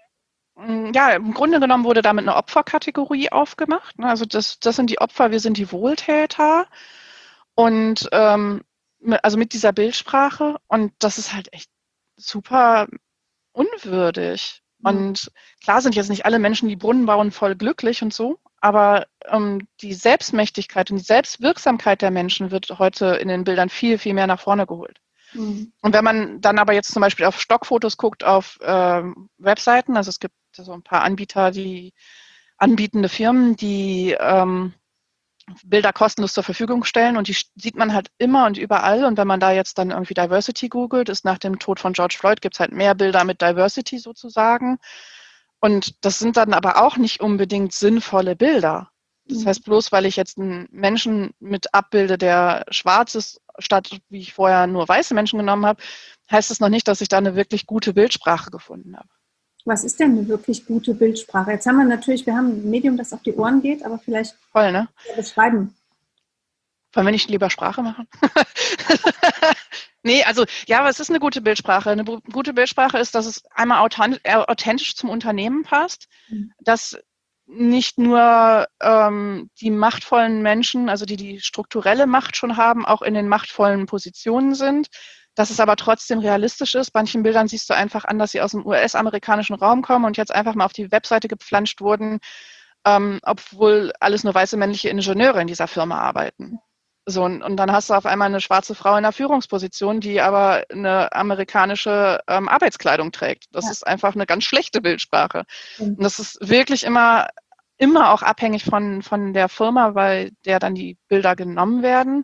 ja, im Grunde genommen wurde damit eine Opferkategorie aufgemacht. Also das, das sind die Opfer, wir sind die Wohltäter. Und ähm, also mit dieser Bildsprache. Und das ist halt echt super unwürdig. Und klar sind jetzt nicht alle Menschen, die Brunnen bauen, voll glücklich und so, aber ähm, die Selbstmächtigkeit und die Selbstwirksamkeit der Menschen wird heute in den Bildern viel, viel mehr nach vorne geholt. Mhm. Und wenn man dann aber jetzt zum Beispiel auf Stockfotos guckt, auf ähm, Webseiten, also es gibt so ein paar Anbieter, die anbietende Firmen, die ähm, Bilder kostenlos zur Verfügung stellen und die sieht man halt immer und überall. Und wenn man da jetzt dann irgendwie Diversity googelt, ist nach dem Tod von George Floyd, gibt es halt mehr Bilder mit Diversity sozusagen. Und das sind dann aber auch nicht unbedingt sinnvolle Bilder. Das heißt, bloß weil ich jetzt einen Menschen mit abbilde, der schwarz ist, statt wie ich vorher nur weiße Menschen genommen habe, heißt es noch nicht, dass ich da eine wirklich gute Bildsprache gefunden habe. Was ist denn eine wirklich gute Bildsprache? Jetzt haben wir natürlich, wir haben ein Medium, das auf die Ohren geht, aber vielleicht Voll, ne? beschreiben. Wollen wir nicht lieber Sprache machen? Nee, also ja, was ist eine gute Bildsprache? Eine gute Bildsprache ist, dass es einmal authentisch zum Unternehmen passt, mhm. dass nicht nur ähm, die machtvollen Menschen, also die die strukturelle Macht schon haben, auch in den machtvollen Positionen sind, dass es aber trotzdem realistisch ist. Bei manchen Bildern siehst du einfach an, dass sie aus dem U S-amerikanischen Raum kommen und jetzt einfach mal auf die Webseite gepflanscht wurden, ähm, obwohl alles nur weiße männliche Ingenieure in dieser Firma arbeiten. So, und, und dann hast du auf einmal eine schwarze Frau in einer Führungsposition, die aber eine amerikanische ähm, Arbeitskleidung trägt. Das ja. ist einfach eine ganz schlechte Bildsprache. Mhm. Und das ist wirklich immer, immer auch abhängig von, von der Firma, bei der dann die Bilder genommen werden.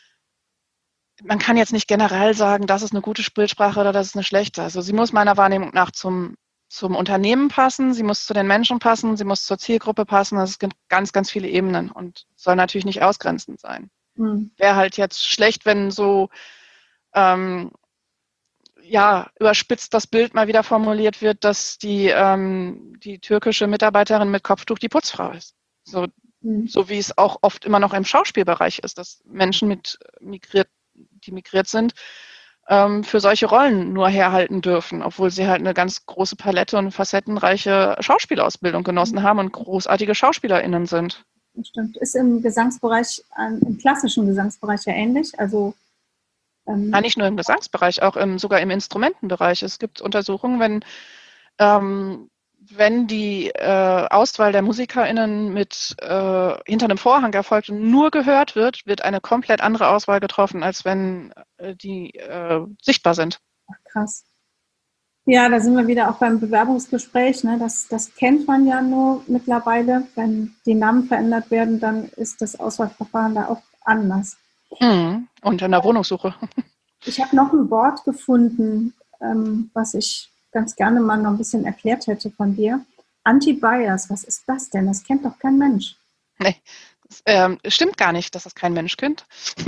Man kann jetzt nicht generell sagen, das ist eine gute Bildsprache oder das ist eine schlechte. Also sie muss meiner Wahrnehmung nach zum, zum Unternehmen passen, sie muss zu den Menschen passen, sie muss zur Zielgruppe passen. Es gibt ganz, ganz viele Ebenen und soll natürlich nicht ausgrenzend sein. Hm. Wäre halt jetzt schlecht, wenn so ähm, ja, überspitzt das Bild mal wieder formuliert wird, dass die, ähm, die türkische Mitarbeiterin mit Kopftuch die Putzfrau ist. So, hm. so wie es auch oft immer noch im Schauspielbereich ist, dass Menschen mit migriert die migriert sind, ähm, für solche Rollen nur herhalten dürfen, obwohl sie halt eine ganz große Palette und facettenreiche Schauspielausbildung genossen mhm. haben und großartige SchauspielerInnen sind. Das stimmt. Ist im Gesangsbereich, im klassischen Gesangsbereich ja ähnlich. Also ähm ja, nicht nur im Gesangsbereich, auch im, sogar im Instrumentenbereich. Es gibt Untersuchungen, wenn ähm, wenn die äh, Auswahl der MusikerInnen mit äh, hinter einem Vorhang erfolgt und nur gehört wird, wird eine komplett andere Auswahl getroffen, als wenn äh, die äh, sichtbar sind. Ach, krass. Ja, da sind wir wieder auch beim Bewerbungsgespräch. Ne? Das, das kennt man ja nur mittlerweile. Wenn die Namen verändert werden, dann ist das Auswahlverfahren da auch anders. Mhm. Und in der Wohnungssuche. Ich habe noch ein Wort gefunden, ähm, was ich ganz gerne mal noch ein bisschen erklärt hätte von dir. Anti-Bias, was ist das denn? Das kennt doch kein Mensch. Nee, das, ähm, stimmt gar nicht, dass das kein Mensch kennt.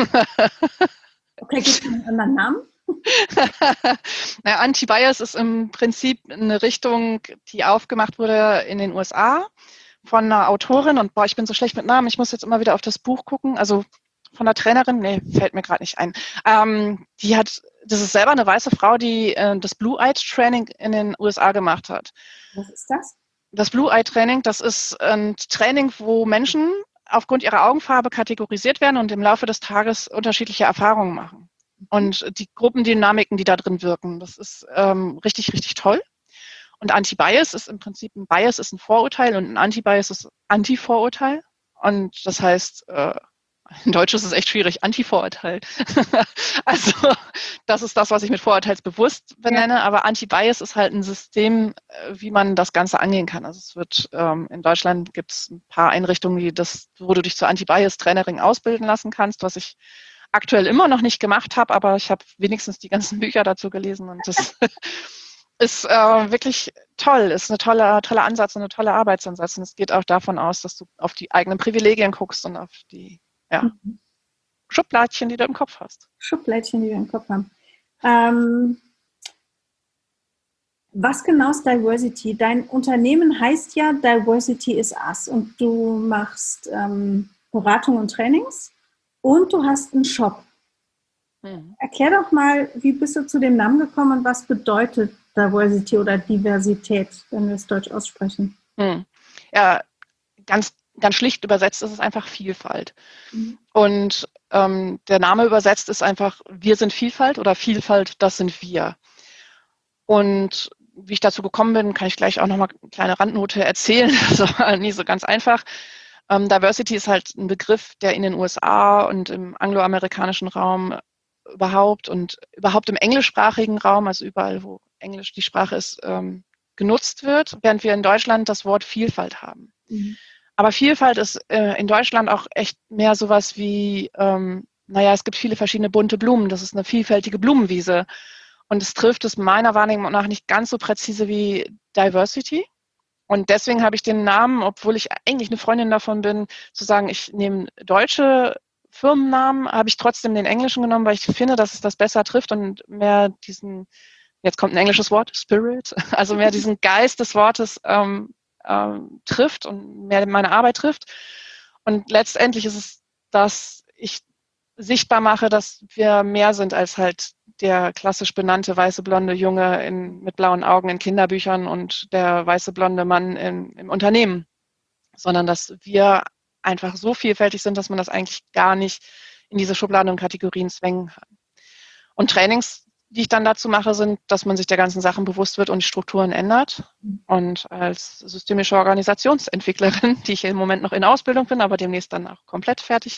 Okay, gibt es einen anderen Namen? naja, Anti-Bias ist im Prinzip eine Richtung, die aufgemacht wurde in den U S A von einer Autorin. Und boah, ich bin so schlecht mit Namen, ich muss jetzt immer wieder auf das Buch gucken. Also von der Trainerin, nee, fällt mir gerade nicht ein. Ähm, die hat, das ist selber eine weiße Frau, die äh, das Blue-Eye-Training in den U S A gemacht hat. Was ist das? Das Blue-Eye-Training, das ist ein Training, wo Menschen aufgrund ihrer Augenfarbe kategorisiert werden und im Laufe des Tages unterschiedliche Erfahrungen machen. Und die Gruppendynamiken, die da drin wirken, das ist ähm, richtig, richtig toll. Und Anti-Bias ist im Prinzip, ein Bias ist ein Vorurteil und ein Anti-Bias ist Anti-Vorurteil. Und das heißt, äh, in Deutsch ist es echt schwierig, Anti-Vorurteil. Also das ist das, was ich mit vorurteilsbewusst benenne, ja. Aber Anti-Bias ist halt ein System, wie man das Ganze angehen kann. Also es wird, ähm, in Deutschland gibt es ein paar Einrichtungen, die das, wo du dich zur Anti-Bias-Trainerin ausbilden lassen kannst, was ich aktuell immer noch nicht gemacht habe, aber ich habe wenigstens die ganzen Bücher dazu gelesen und das ist äh, wirklich toll, ist ein toller, toller Ansatz und ein toller Arbeitsansatz. Und es geht auch davon aus, dass du auf die eigenen Privilegien guckst und auf die ja, mhm. Schubladchen, die du im Kopf hast. Schubladchen, die wir im Kopf haben. Ähm, was genau ist Diversity? Dein Unternehmen heißt ja Diversity is Us und du machst ähm, Beratung und Trainings und du hast einen Shop. Mhm. Erklär doch mal, wie bist du zu dem Namen gekommen und was bedeutet Diversity oder Diversität, wenn wir es deutsch aussprechen? Mhm. Ja, ganz Ganz schlicht übersetzt ist es einfach Vielfalt. Mhm. Und ähm, der Name übersetzt ist einfach, wir sind Vielfalt oder Vielfalt, das sind wir. Und wie ich dazu gekommen bin, kann ich gleich auch nochmal eine kleine Randnote erzählen. Das war nie so ganz einfach. Ähm, Diversity ist halt ein Begriff, der in den U S A und im angloamerikanischen Raum überhaupt und überhaupt im englischsprachigen Raum, also überall, wo Englisch die Sprache ist, ähm, genutzt wird, während wir in Deutschland das Wort Vielfalt haben. Mhm. Aber Vielfalt ist äh, in Deutschland auch echt mehr sowas wie, ähm, naja, es gibt viele verschiedene bunte Blumen, das ist eine vielfältige Blumenwiese. Und es trifft es meiner Wahrnehmung nach nicht ganz so präzise wie Diversity. Und deswegen habe ich den Namen, obwohl ich eigentlich eine Freundin davon bin, zu sagen, ich nehme deutsche Firmennamen, habe ich trotzdem den englischen genommen, weil ich finde, dass es das besser trifft und mehr diesen, jetzt kommt ein englisches Wort, Spirit, also mehr diesen Geist des Wortes ähm, ähm, trifft und mehr meine Arbeit trifft. Und letztendlich ist es, dass ich sichtbar mache, dass wir mehr sind als halt der klassisch benannte weiße blonde Junge in, mit blauen Augen in Kinderbüchern und der weiße blonde Mann in, im Unternehmen, sondern dass wir einfach so vielfältig sind, dass man das eigentlich gar nicht in diese Schubladen und Kategorien zwängen kann. Und Trainings, die ich dann dazu mache, sind, dass man sich der ganzen Sachen bewusst wird und die Strukturen ändert. Und als systemische Organisationsentwicklerin, die ich im Moment noch in Ausbildung bin, aber demnächst dann auch komplett fertig,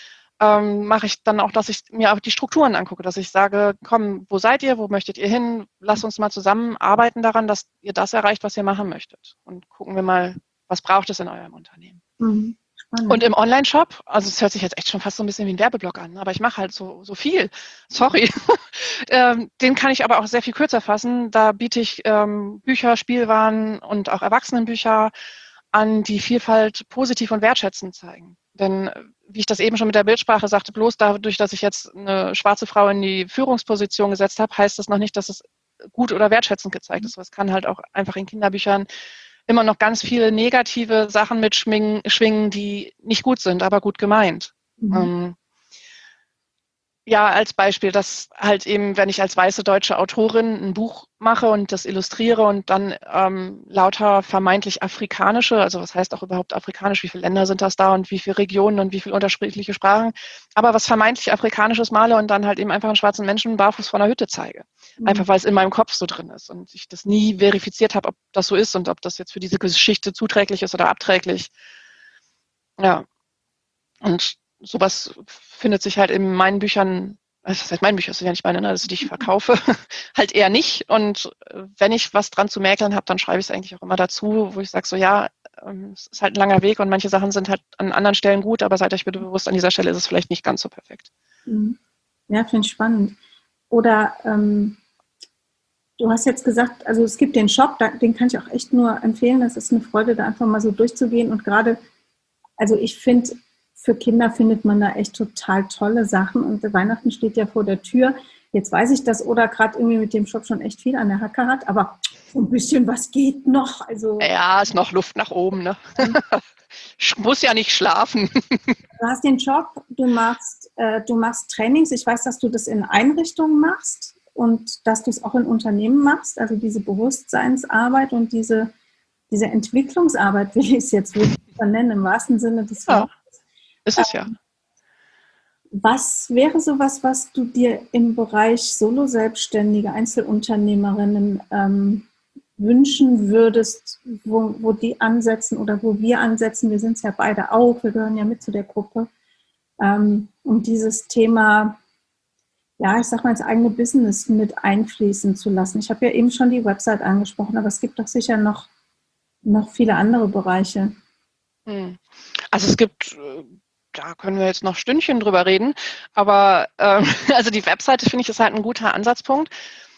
ähm, mache ich dann auch, dass ich mir auch die Strukturen angucke, dass ich sage, komm, wo seid ihr, wo möchtet ihr hin? Lasst uns mal zusammen arbeiten daran, dass ihr das erreicht, was ihr machen möchtet. Und gucken wir mal, was braucht es in eurem Unternehmen. Mhm. Und im Online-Shop, also es hört sich jetzt echt schon fast so ein bisschen wie ein Werbeblock an, aber ich mache halt so, so viel, sorry. ähm, den kann ich aber auch sehr viel kürzer fassen. Da biete ich ähm, Bücher, Spielwaren und auch Erwachsenenbücher an, die Vielfalt positiv und wertschätzend zeigen. Denn wie ich das eben schon mit der Bildsprache sagte, bloß dadurch, dass ich jetzt eine schwarze Frau in die Führungsposition gesetzt habe, heißt das noch nicht, dass es gut oder wertschätzend gezeigt ist. Es kann halt auch einfach in Kinderbüchern immer noch ganz viele negative Sachen mitschwingen, schwingen, die nicht gut sind, aber gut gemeint. Mhm. Ähm, ja, als Beispiel, dass halt eben, wenn ich als weiße deutsche Autorin ein Buch mache und das illustriere und dann ähm, lauter vermeintlich afrikanische, also was heißt auch überhaupt afrikanisch, wie viele Länder sind das da und wie viele Regionen und wie viele unterschiedliche Sprachen, aber was vermeintlich afrikanisches male und dann halt eben einfach einen schwarzen Menschen barfuß vor einer Hütte zeige. Mhm. Einfach weil es in meinem Kopf so drin ist und ich das nie verifiziert habe, ob das so ist und ob das jetzt für diese Geschichte zuträglich ist oder abträglich. Ja, und sowas findet sich halt in meinen Büchern, also das heißt meinen Büchern, das sind ja nicht meine, also die ich verkaufe, halt eher nicht. Und wenn ich was dran zu mäkeln habe, dann schreibe ich es eigentlich auch immer dazu, wo ich sage so, ja, es ist halt ein langer Weg und manche Sachen sind halt an anderen Stellen gut, aber seid euch bitte bewusst, an dieser Stelle ist es vielleicht nicht ganz so perfekt. Ja, finde ich spannend. Oder ähm, du hast jetzt gesagt, also es gibt den Shop, den kann ich auch echt nur empfehlen. Das ist eine Freude, da einfach mal so durchzugehen. Und gerade, also ich finde, für Kinder findet man da echt total tolle Sachen und Weihnachten steht ja vor der Tür. Jetzt weiß ich, dass Oda gerade irgendwie mit dem Shop schon echt viel an der Hacke hat, aber so ein bisschen was geht noch. Also, ja, ist noch Luft nach oben. Ne? Ich muss ja nicht schlafen. Du hast den Job, du machst, äh, du machst Trainings. Ich weiß, dass du das in Einrichtungen machst und dass du es auch in Unternehmen machst, also diese Bewusstseinsarbeit und diese, diese Entwicklungsarbeit, will ich es jetzt wirklich nennen, im wahrsten Sinne des Wortes. Ja. Ist es ja. Was wäre sowas, was du dir im Bereich Solo-Selbstständige, Einzelunternehmerinnen ähm, wünschen würdest, wo, wo die ansetzen oder wo wir ansetzen? Wir sind es ja beide auch, wir gehören ja mit zu der Gruppe, ähm, um dieses Thema, ja, ich sag mal, ins eigene Business mit einfließen zu lassen. Ich habe ja eben schon die Website angesprochen, aber es gibt doch sicher noch, noch viele andere Bereiche. Also es gibt... Da können wir jetzt noch Stündchen drüber reden, aber ähm, also die Webseite, finde ich, ist halt ein guter Ansatzpunkt.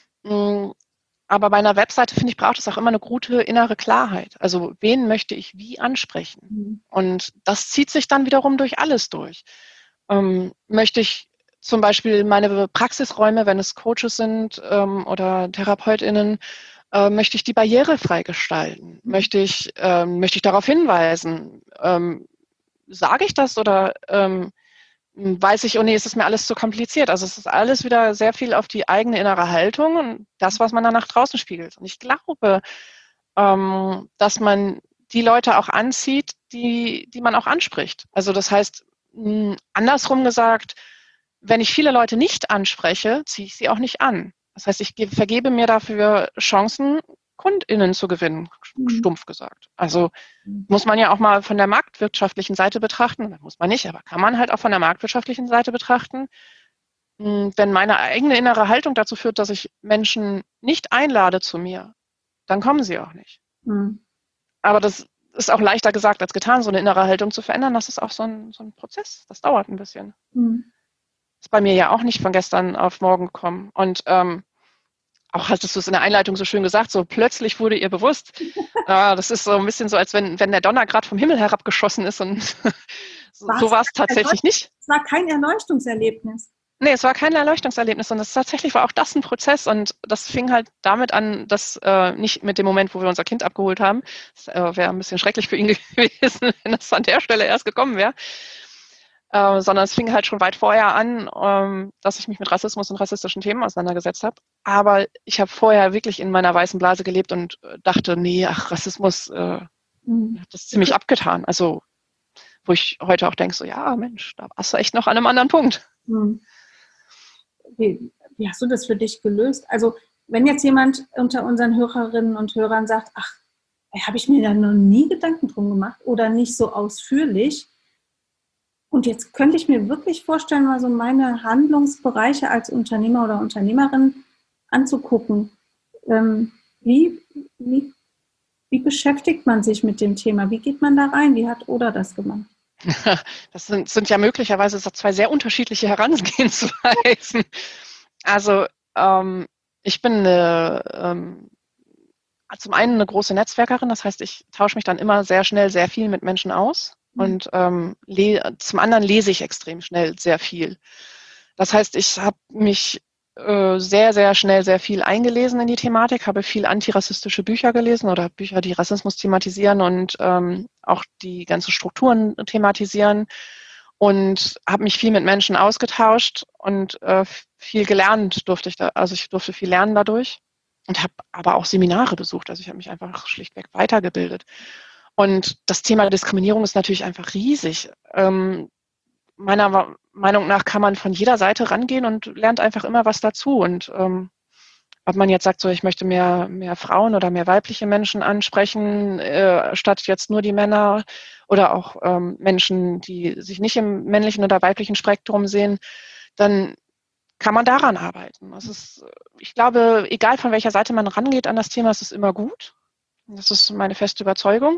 Aber bei einer Webseite, finde ich, braucht es auch immer eine gute innere Klarheit. Also wen möchte ich wie ansprechen? Mhm. Und das zieht sich dann wiederum durch alles durch. Ähm, möchte ich zum Beispiel meine Praxisräume, wenn es Coaches sind ähm, oder TherapeutInnen, äh, möchte ich die barrierefrei gestalten? Mhm. Möchte ich, ähm, möchte ich darauf hinweisen? Ähm, Sage ich das oder ähm, weiß ich, oh nee, es ist mir alles zu kompliziert. Also es ist alles wieder sehr viel auf die eigene innere Haltung und das, was man dann nach draußen spiegelt. Und ich glaube, ähm, dass man die Leute auch anzieht, die, die man auch anspricht. Also das heißt, mh, andersrum gesagt, wenn ich viele Leute nicht anspreche, ziehe ich sie auch nicht an. Das heißt, ich ge- vergebe mir dafür Chancen, KundInnen zu gewinnen, Mhm. stumpf gesagt. Also muss man ja auch mal von der marktwirtschaftlichen Seite betrachten, muss man nicht, aber kann man halt auch von der marktwirtschaftlichen Seite betrachten. Wenn meine eigene innere Haltung dazu führt, dass ich Menschen nicht einlade zu mir, dann kommen sie auch nicht. Mhm. Aber das ist auch leichter gesagt als getan, so eine innere Haltung zu verändern. Das ist auch so ein, so ein Prozess. Das dauert ein bisschen. Mhm. Ist bei mir ja auch nicht von gestern auf morgen gekommen. Und ähm, auch hattest du es in der Einleitung so schön gesagt, so plötzlich wurde ihr bewusst. Ja, das ist so ein bisschen so, als wenn, wenn der Donner gerade vom Himmel herabgeschossen ist. Und so, so war es tatsächlich nicht. Es war kein Erleuchtungserlebnis. Nee, es war kein Erleuchtungserlebnis, sondern es tatsächlich war auch das ein Prozess und das fing halt damit an, dass äh, nicht mit dem Moment, wo wir unser Kind abgeholt haben, das äh, wäre ein bisschen schrecklich für ihn gewesen, wenn das an der Stelle erst gekommen wäre, äh, sondern es fing halt schon weit vorher an, ähm, dass ich mich mit Rassismus und rassistischen Themen auseinandergesetzt habe. Aber ich habe vorher wirklich in meiner weißen Blase gelebt und dachte, nee, ach, Rassismus, äh, Mhm. das ist ziemlich abgetan. Also, wo ich heute auch denke, so, ja, Mensch, da warst du echt noch an einem anderen Punkt. Mhm. Wie, wie hast du das für dich gelöst? Also, wenn jetzt jemand unter unseren Hörerinnen und Hörern sagt, ach, habe ich mir da noch nie Gedanken drum gemacht oder nicht so ausführlich. Und jetzt könnte ich mir wirklich vorstellen, mal so meine Handlungsbereiche als Unternehmer oder Unternehmerin anzugucken. Ähm, wie, wie, wie beschäftigt man sich mit dem Thema? Wie geht man da rein? Wie hat Oda das gemacht? Das sind, sind ja möglicherweise zwei sehr unterschiedliche Herangehensweisen. Also ähm, ich bin eine, ähm, zum einen eine große Netzwerkerin, das heißt, ich tausche mich dann immer sehr schnell sehr viel mit Menschen aus und ähm, le- zum anderen lese ich extrem schnell sehr viel. Das heißt, ich habe mich äh, sehr, sehr schnell sehr viel eingelesen in die Thematik, habe viel antirassistische Bücher gelesen oder Bücher, die Rassismus thematisieren und ähm, auch die ganzen Strukturen thematisieren und habe mich viel mit Menschen ausgetauscht und äh, viel gelernt durfte ich da, also ich durfte viel lernen dadurch und habe aber auch Seminare besucht, also ich habe mich einfach schlichtweg weitergebildet. Und das Thema Diskriminierung ist natürlich einfach riesig. Ähm, meiner Meinung nach kann man von jeder Seite rangehen und lernt einfach immer was dazu. Und ähm, ob man jetzt sagt, so ich möchte mehr, mehr Frauen oder mehr weibliche Menschen ansprechen, äh, statt jetzt nur die Männer oder auch ähm, Menschen, die sich nicht im männlichen oder weiblichen Spektrum sehen, dann kann man daran arbeiten. Das ist, ich glaube, egal von welcher Seite man rangeht an das Thema, es ist immer gut. Das ist meine feste Überzeugung.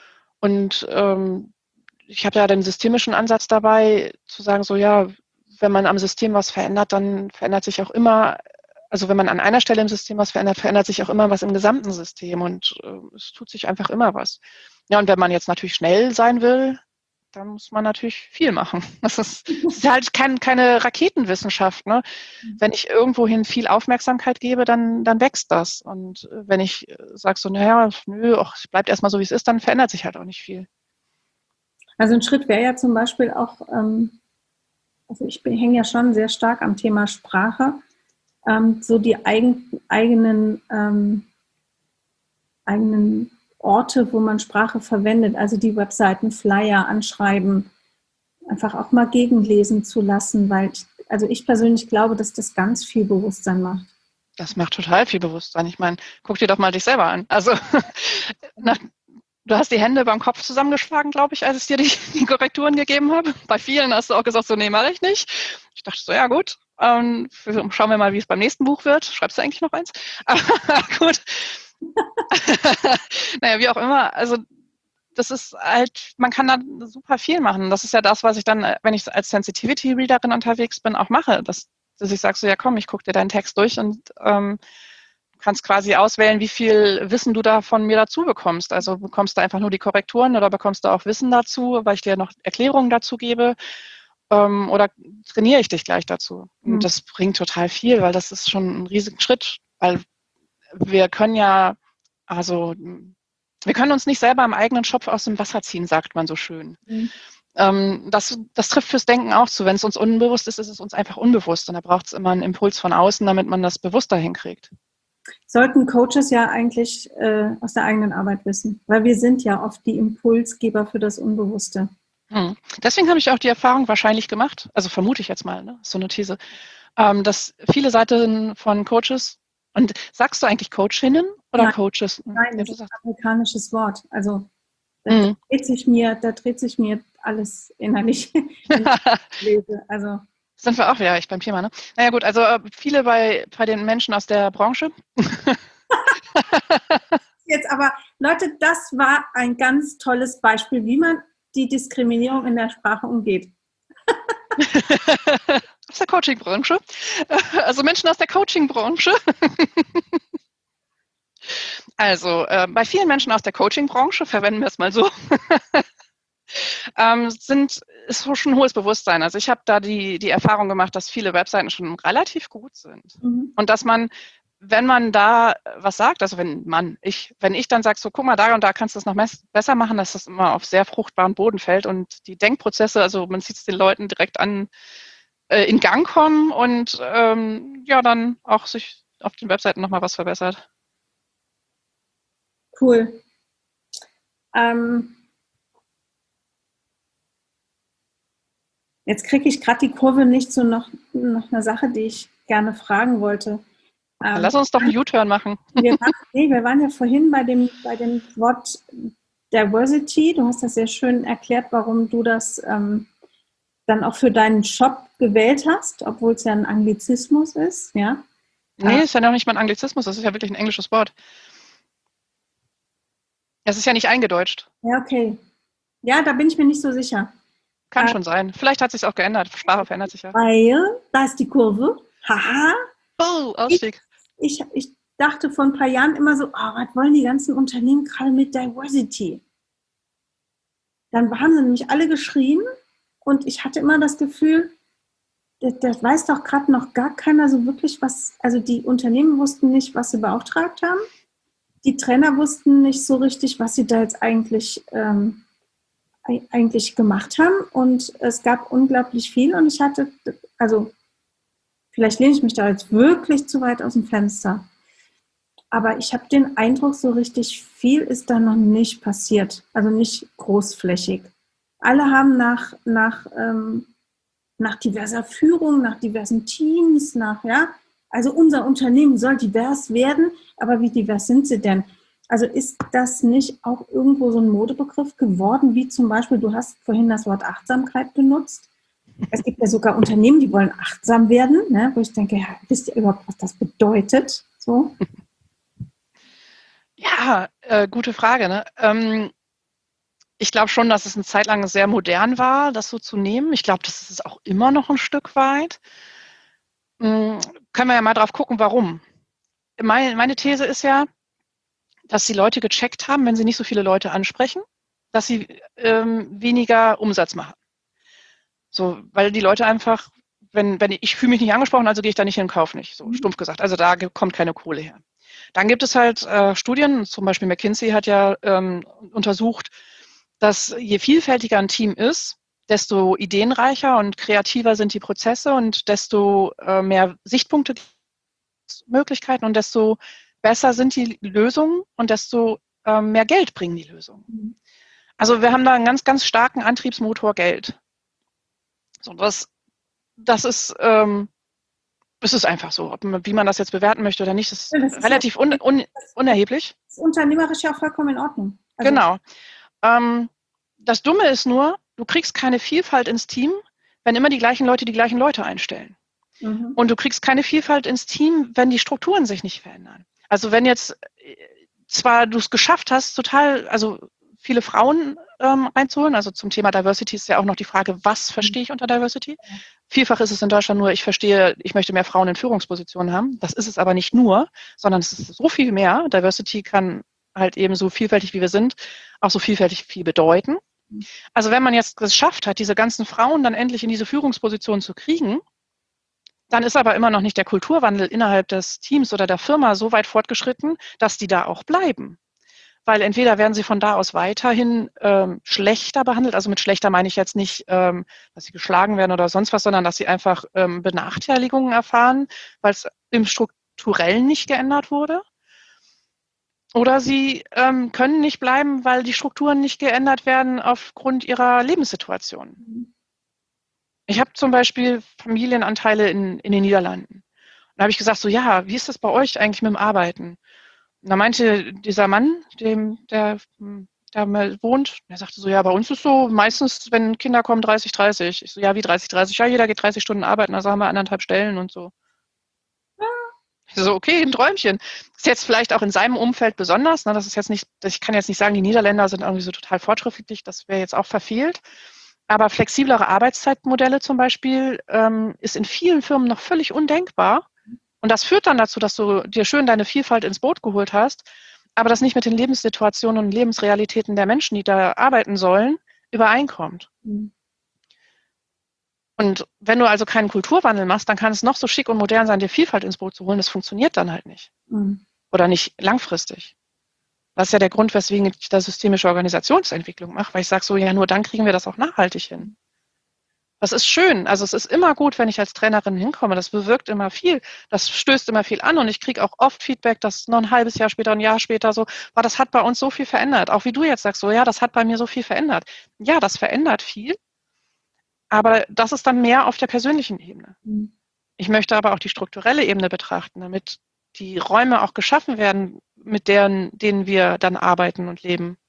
Und ähm, ich habe ja den systemischen Ansatz dabei, zu sagen, so ja, wenn man am System was verändert, dann verändert sich auch immer, also wenn man an einer Stelle im System was verändert, verändert sich auch immer was im gesamten System und äh, es tut sich einfach immer was. Ja, und wenn man jetzt natürlich schnell sein will, dann muss man natürlich viel machen. Das ist, das ist halt kein, keine Raketenwissenschaft. Ne? Wenn ich irgendwohin viel Aufmerksamkeit gebe, dann, dann wächst das. Und wenn ich sage so, naja, nö, ach, es bleibt erstmal so, wie es ist, dann verändert sich halt auch nicht viel. Also ein Schritt wäre ja zum Beispiel auch, ähm, also ich hänge ja schon sehr stark am Thema Sprache, ähm, so die eigen, eigenen, ähm, eigenen Orte, wo man Sprache verwendet, also die Webseiten, Flyer, Anschreiben, einfach auch mal gegenlesen zu lassen, weil ich, also ich persönlich glaube, dass das ganz viel Bewusstsein macht. Das macht total viel Bewusstsein. Ich meine, guck dir doch mal dich selber an. Also nach, du hast die Hände beim Kopf zusammengeschlagen, glaube ich, als ich dir die, die Korrekturen gegeben habe. Bei vielen hast du auch gesagt, so nee, mache ich nicht. Ich dachte so, ja gut, ähm, schauen wir mal, wie es beim nächsten Buch wird. Schreibst du eigentlich noch eins? Aber gut. Naja, wie auch immer. Also das ist halt, man kann da super viel machen. Das ist ja das, was ich dann, wenn ich als Sensitivity-Readerin unterwegs bin, auch mache. Dass, dass ich sage so, ja komm, ich gucke dir deinen Text durch und ähm, kannst quasi auswählen, wie viel Wissen du da von mir dazu bekommst. Also bekommst du einfach nur die Korrekturen oder bekommst du auch Wissen dazu, weil ich dir noch Erklärungen dazu gebe ähm, oder trainiere ich dich gleich dazu. Und Mhm. das bringt total viel, weil das ist schon ein riesiger Schritt, weil wir können ja, also wir können uns nicht selber im eigenen Schopf aus dem Wasser ziehen, sagt man so schön. Mhm. Ähm, das, das trifft fürs Denken auch zu. Wenn es uns unbewusst ist, ist es uns einfach unbewusst. Und da braucht es immer einen Impuls von außen, damit man das bewusster hinkriegt. Sollten Coaches ja eigentlich äh, aus der eigenen Arbeit wissen, weil wir sind ja oft die Impulsgeber für das Unbewusste. Hm. Deswegen habe ich auch die Erfahrung wahrscheinlich gemacht, also vermute ich jetzt mal, ne, so eine These, ähm, dass viele Seiten von Coaches, und sagst du eigentlich Coachinnen Oder Nein, Coaches. nein, Ja, das du ist ein sagst. amerikanisches Wort. Also da Mhm. dreht sich mir, da dreht sich mir alles innerlich, wenn ich das lese. Also Sind wir auch wieder echt beim Thema, ne? Naja gut, also äh, viele bei, bei den Menschen aus der Branche. jetzt aber, Leute, das war ein ganz tolles Beispiel, wie man die Diskriminierung in der Sprache umgeht. Aus der Coaching-Branche. Also Menschen aus der Coaching-Branche. Also äh, bei vielen Menschen aus der Coaching-Branche, verwenden wir es mal so, ähm, sind, ist schon ein hohes Bewusstsein. Also ich habe da die, die Erfahrung gemacht, dass viele Webseiten schon relativ gut sind. Mhm. Und dass man, wenn man da was sagt, also wenn man, ich, wenn ich dann sage, so guck mal, da und da kannst du es noch mes- besser machen, dass das immer auf sehr fruchtbaren Boden fällt und die Denkprozesse, also man sieht es den Leuten direkt an, äh, in Gang kommen und ähm, ja, dann auch sich auf den Webseiten nochmal was verbessert. Cool. Ähm, jetzt kriege ich gerade die Kurve nicht zu noch, noch einer Sache, die ich gerne fragen wollte. Dann Ähm, lass uns doch einen U-Turn machen. wir, waren, nee, wir waren ja vorhin bei dem, bei dem Wort Diversity. Du hast das sehr schön erklärt, warum du das ähm, dann auch für deinen Shop gewählt hast, obwohl es ja ein Anglizismus ist. Ja? Nee, ist ja noch nicht mal ein Anglizismus, das ist ja wirklich ein englisches Wort. Es ist ja nicht eingedeutscht. Ja, okay. Ja, da bin ich mir nicht so sicher. Kann schon sein. Vielleicht hat sich auch geändert. Sprache verändert sich ja. Weil, da ist die Kurve. Haha. Oh, Ich, Ausstieg. ich, ich dachte vor ein paar Jahren immer so, oh, was wollen die ganzen Unternehmen gerade mit Diversity? Dann haben sie nämlich alle geschrien und ich hatte immer das Gefühl, das, das weiß doch gerade noch gar keiner so wirklich, was, also die Unternehmen wussten nicht, was sie beauftragt haben. Die Trainer wussten nicht so richtig, was sie da jetzt eigentlich, ähm, eigentlich gemacht haben. Und es gab unglaublich viel und ich hatte, also vielleicht lehne ich mich da jetzt wirklich zu weit aus dem Fenster. Aber ich habe den Eindruck, so richtig viel ist da noch nicht passiert. Also nicht großflächig. Alle haben nach, nach, ähm, nach diverser Führung, nach diversen Teams, nach, ja, also unser Unternehmen soll divers werden, aber wie divers sind sie denn? Also ist das nicht auch irgendwo so ein Modebegriff geworden, wie zum Beispiel, du hast vorhin das Wort Achtsamkeit benutzt. Es gibt ja sogar Unternehmen, die wollen achtsam werden, ne, wo ich denke, ja, wisst ihr überhaupt, was das bedeutet? So. Ja, äh, gute Frage. Ne? Ähm, ich glaube schon, dass es eine Zeit lang sehr modern war, das so zu nehmen. Ich glaube, das ist es auch immer noch ein Stück weit. Hm, können wir ja mal drauf gucken, warum. Meine, meine These ist ja, dass die Leute gecheckt haben, wenn sie nicht so viele Leute ansprechen, dass sie ähm, weniger Umsatz machen. So, weil die Leute einfach, wenn, wenn ich, ich fühle mich nicht angesprochen, also gehe ich da nicht hin und kaufe nicht, so stumpf gesagt. Also da kommt keine Kohle her. Dann gibt es halt äh, Studien, zum Beispiel McKinsey hat ja ähm, untersucht, dass je vielfältiger ein Team ist, desto ideenreicher und kreativer sind die Prozesse und desto äh, mehr Sichtpunkte, Möglichkeiten und desto besser sind die Lösungen und desto äh, mehr Geld bringen die Lösungen. Also wir haben da einen ganz, ganz starken Antriebsmotor Geld. So, das, das ist, ähm, das ist einfach so. Ob man, wie man das jetzt bewerten möchte oder nicht, ist Ja, das ist relativ ja un, un, unerheblich. das ist unternehmerisch ja auch vollkommen in Ordnung. Also, Genau. Ähm, das Dumme ist nur, du kriegst keine Vielfalt ins Team, wenn immer die gleichen Leute die gleichen Leute einstellen. mhm. Und du kriegst keine Vielfalt ins Team, wenn die Strukturen sich nicht verändern. Also wenn jetzt zwar du es geschafft hast, total, also viele Frauen ähm, einzuholen, also zum Thema Diversity ist ja auch noch die Frage, was verstehe ich unter Diversity? Vielfach ist es in Deutschland nur, ich verstehe, ich möchte mehr Frauen in Führungspositionen haben. Das ist es aber nicht nur, sondern es ist so viel mehr. Diversity kann halt eben so vielfältig, wie wir sind, auch so vielfältig viel bedeuten. Also wenn man jetzt geschafft hat, diese ganzen Frauen dann endlich in diese Führungspositionen zu kriegen, dann ist aber immer noch nicht der Kulturwandel innerhalb des Teams oder der Firma so weit fortgeschritten, dass die da auch bleiben. Weil entweder werden sie von da aus weiterhin ähm, schlechter behandelt, also mit schlechter meine ich jetzt nicht, ähm, dass sie geschlagen werden oder sonst was, sondern dass sie einfach ähm, Benachteiligungen erfahren, weil es im Strukturellen nicht geändert wurde. Oder sie ähm, können nicht bleiben, weil die Strukturen nicht geändert werden aufgrund ihrer Lebenssituation. Ich habe zum Beispiel Familienanteile in, in den Niederlanden. Da habe ich gesagt, so ja, wie ist das bei euch eigentlich mit dem Arbeiten? da meinte dieser Mann, dem, der da mal wohnt, der sagte so, ja, bei uns ist so, meistens, wenn Kinder kommen, dreißig, dreißig. Ich so, ja, wie dreißig, dreißig? Ja, jeder geht dreißig Stunden arbeiten, also haben wir anderthalb Stellen und so. Ich so, okay, ein Träumchen. Ist jetzt vielleicht auch in seinem Umfeld besonders, ne, das ist jetzt nicht, ich kann jetzt nicht sagen, die Niederländer sind irgendwie so total fortschrittlich, das wäre jetzt auch verfehlt. Aber flexiblere Arbeitszeitmodelle zum Beispiel ähm, ist in vielen Firmen noch völlig undenkbar. Und das führt dann dazu, dass du dir schön deine Vielfalt ins Boot geholt hast, aber das nicht mit den Lebenssituationen und Lebensrealitäten der Menschen, die da arbeiten sollen, übereinkommt. Mhm. Und wenn du also keinen Kulturwandel machst, dann kann es noch so schick und modern sein, dir Vielfalt ins Boot zu holen. Das funktioniert dann halt nicht. Mhm. Oder nicht langfristig. Das ist ja der Grund, weswegen ich da systemische Organisationsentwicklung mache, weil ich sage so, ja, nur dann kriegen wir das auch nachhaltig hin. Das ist schön. Also es ist immer gut, wenn ich als Trainerin hinkomme. Das bewirkt immer viel. Das stößt immer viel an und ich kriege auch oft Feedback, dass noch ein halbes Jahr später, ein Jahr später so, boah, das hat bei uns so viel verändert. Auch wie du jetzt sagst, so, ja, das hat bei mir so viel verändert. Ja, das verändert viel, aber das ist dann mehr auf der persönlichen Ebene. Mhm. Ich möchte aber auch die strukturelle Ebene betrachten, damit die Räume auch geschaffen werden, mit deren, denen wir dann arbeiten und leben.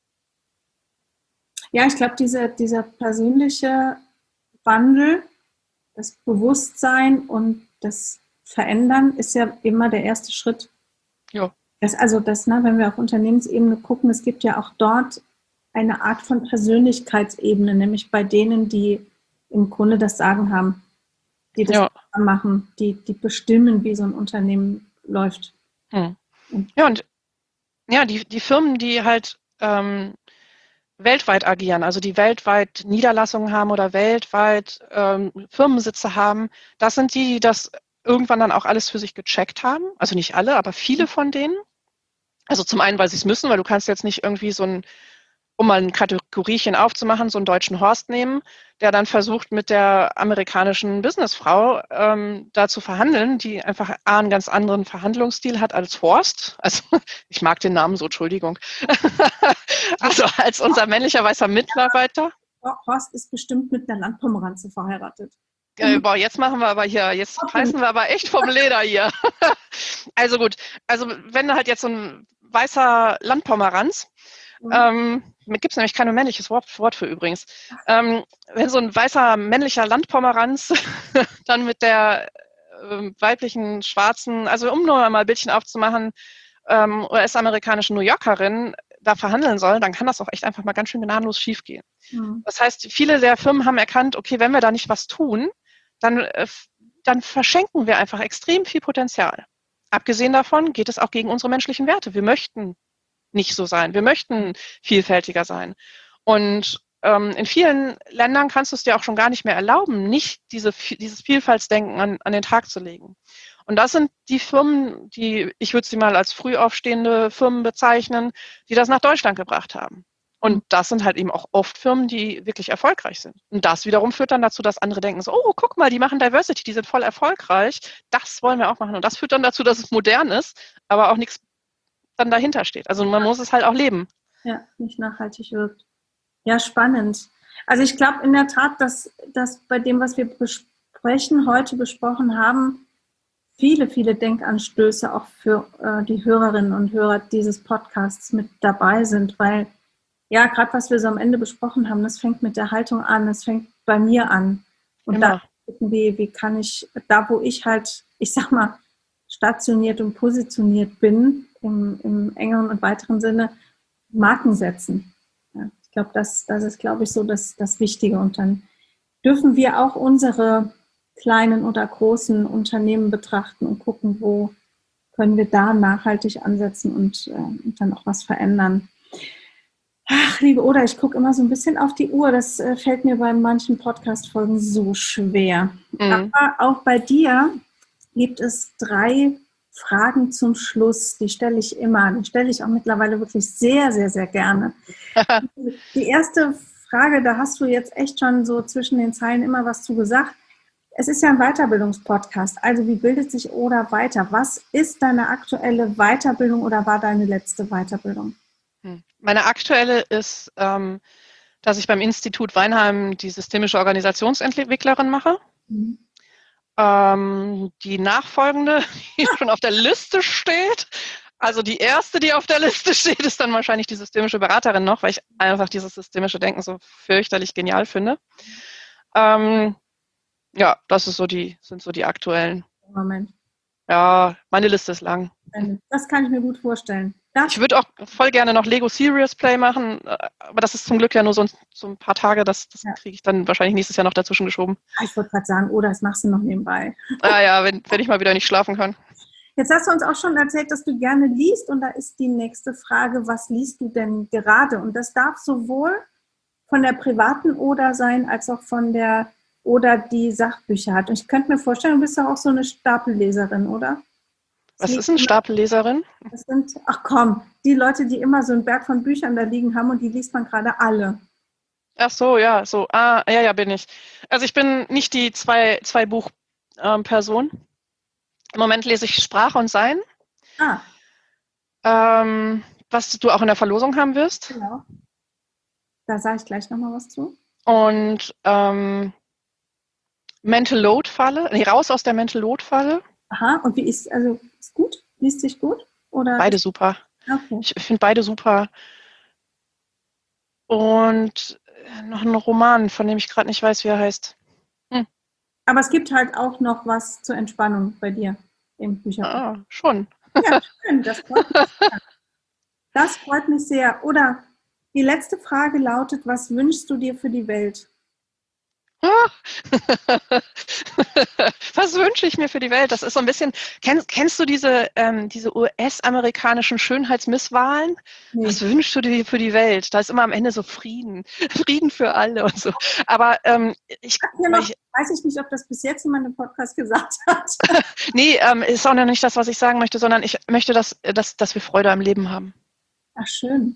Ja, ich glaube, diese, dieser persönliche Wandel, das Bewusstsein und das Verändern ist ja immer der erste Schritt. Ja. Das, also das, ne, wenn wir auf Unternehmensebene gucken, es gibt ja auch dort eine Art von Persönlichkeitsebene, nämlich bei denen, die im Grunde das Sagen haben, die das ja. machen, die, die bestimmen, wie so ein Unternehmen läuft. Hm. Ja, und ja, die, die Firmen, die halt ähm, weltweit agieren, also die weltweit Niederlassungen haben oder weltweit ähm, Firmensitze haben, das sind die, die das irgendwann dann auch alles für sich gecheckt haben. Also nicht alle, aber viele von denen. Also zum einen, weil sie es müssen, weil du kannst jetzt nicht irgendwie so ein, um mal ein Kategoriechen aufzumachen, so einen deutschen Horst nehmen, der dann versucht, mit der amerikanischen Businessfrau ähm, da zu verhandeln, die einfach A, einen ganz anderen Verhandlungsstil hat als Horst. Also ich mag den Namen so, Entschuldigung. Also als unser männlicher weißer Mitarbeiter. Horst ist bestimmt mit einer Landpomeranze verheiratet. Äh, boah, jetzt machen wir aber hier, jetzt reißen wir aber echt vom Leder hier. Also gut, also wenn halt jetzt so ein weißer Landpomeranz, Mhm. Ähm, gibt es nämlich kein männliches Wort, Wort für übrigens. Ähm, wenn so ein weißer männlicher Landpomeranz dann mit der äh, weiblichen schwarzen, also um nur mal ein Bildchen aufzumachen, ähm, U S-amerikanischen New Yorkerin da verhandeln soll, dann kann das auch echt einfach mal ganz schön gnadenlos schiefgehen. Mhm. Das heißt, viele der Firmen haben erkannt, okay, wenn wir da nicht was tun, dann, äh, dann verschenken wir einfach extrem viel Potenzial. Abgesehen davon geht es auch gegen unsere menschlichen Werte. Wir möchten nicht so sein. Wir möchten vielfältiger sein. Und ähm, in vielen Ländern kannst du es dir auch schon gar nicht mehr erlauben, nicht diese, dieses Vielfaltsdenken an, an den Tag zu legen. Und das sind die Firmen, die, ich würde sie mal als früh aufstehende Firmen bezeichnen, die das nach Deutschland gebracht haben. Und das sind halt eben auch oft Firmen, die wirklich erfolgreich sind. Und das wiederum führt dann dazu, dass andere denken so, oh, guck mal, die machen Diversity, die sind voll erfolgreich. Das wollen wir auch machen. Und das führt dann dazu, dass es modern ist, aber auch nichts dann dahinter steht. Also man muss es halt auch leben. Ja, nicht nachhaltig wirkt. Ja, spannend. Also ich glaube in der Tat, dass, dass bei dem, was wir besprechen, heute besprochen haben, viele, viele Denkanstöße auch für äh, die Hörerinnen und Hörer dieses Podcasts mit dabei sind, weil ja, gerade was wir so am Ende besprochen haben, das fängt mit der Haltung an, das fängt bei mir an. Und Immer. da gucken, wie, wie kann ich, da wo ich halt, ich sag mal, stationiert und positioniert bin, im, im engeren und weiteren Sinne, Marken setzen. Ja, ich glaube, das, das ist, glaube ich, so das, das Wichtige. Und dann dürfen wir auch unsere kleinen oder großen Unternehmen betrachten und gucken, wo können wir da nachhaltig ansetzen und, äh, und dann auch was verändern. Ach, liebe Oda, ich gucke immer so ein bisschen auf die Uhr. Das äh, fällt mir bei manchen Podcast-Folgen so schwer. Mhm. Aber auch bei dir gibt es drei Fragen zum Schluss. Die stelle ich immer. Die stelle ich auch mittlerweile wirklich sehr, sehr, sehr gerne. Die erste Frage, da hast du jetzt echt schon so zwischen den Zeilen immer was zu gesagt. Es ist ja ein Weiterbildungspodcast. Also wie bildet sich Oda weiter? Was ist deine aktuelle Weiterbildung oder war deine letzte Weiterbildung? Meine aktuelle ist, ähm, dass ich beim Institut Weinheim die systemische Organisationsentwicklerin mache. Mhm. Ähm, die nachfolgende, die schon auf der Liste steht, Also die erste, die auf der Liste steht, ist dann wahrscheinlich die systemische Beraterin noch, weil ich einfach dieses systemische Denken so fürchterlich genial finde. Ähm, ja, das ist so die, sind so die aktuellen. Moment. Ja, meine Liste ist lang. Das kann ich mir gut vorstellen. Das Ich würde auch voll gerne noch Lego Serious Play machen, aber das ist zum Glück ja nur so ein, so ein paar Tage, das, das Ja. kriege ich dann wahrscheinlich nächstes Jahr noch dazwischen geschoben. Ich wollte gerade sagen, oh, das machst du noch nebenbei. Ah ja, wenn, wenn ich mal wieder nicht schlafen kann. Jetzt hast du uns auch schon erzählt, dass du gerne liest und da ist die nächste Frage, was liest du denn gerade? Und das darf sowohl von der privaten Oder sein, als auch von der Oder die Sachbücher hat. Und ich könnte mir vorstellen, du bist doch auch so eine Stapelleserin, oder? Was ist eine Stapelleserin? Das sind, ach komm, die Leute, die immer so einen Berg von Büchern da liegen haben und die liest man gerade alle. Ach so, ja, so. Ah, ja, ja, bin ich. Also ich bin nicht die zwei, zwei Buch-Person. Im Moment lese ich Sprache und Sein, Ah, ähm, was du auch in der Verlosung haben wirst. genau. Da sage ich gleich nochmal was zu. Und ähm, Mental Load-Falle, nee, raus aus der Mental Load-Falle. Aha, und wie ist, also ist gut? Liest sich gut? Oder? Beide super. Okay. Ich finde beide super. Und noch ein Roman, von dem ich gerade nicht weiß, wie er heißt. Hm. Aber es gibt halt auch noch was zur Entspannung bei dir im Bücherbuch. Ah, schon. Ja, schön, das freut mich sehr. Das freut mich sehr. Oder die letzte Frage lautet, was wünschst du dir für die Welt? Was wünsche ich mir für die Welt? Das ist so ein bisschen, kennst, kennst du diese, ähm, diese U S-amerikanischen Schönheitsmisswahlen? Nee. Was wünschst du dir für die Welt? Da ist immer am Ende so Frieden. Frieden für alle und so. Aber ähm, ich, Ja noch, ich weiß ich nicht, ob das bis jetzt in meinem Podcast gesagt hat. nee, ähm, ist auch noch nicht das, was ich sagen möchte, sondern ich möchte, dass, dass, dass wir Freude am Leben haben. Ach, schön.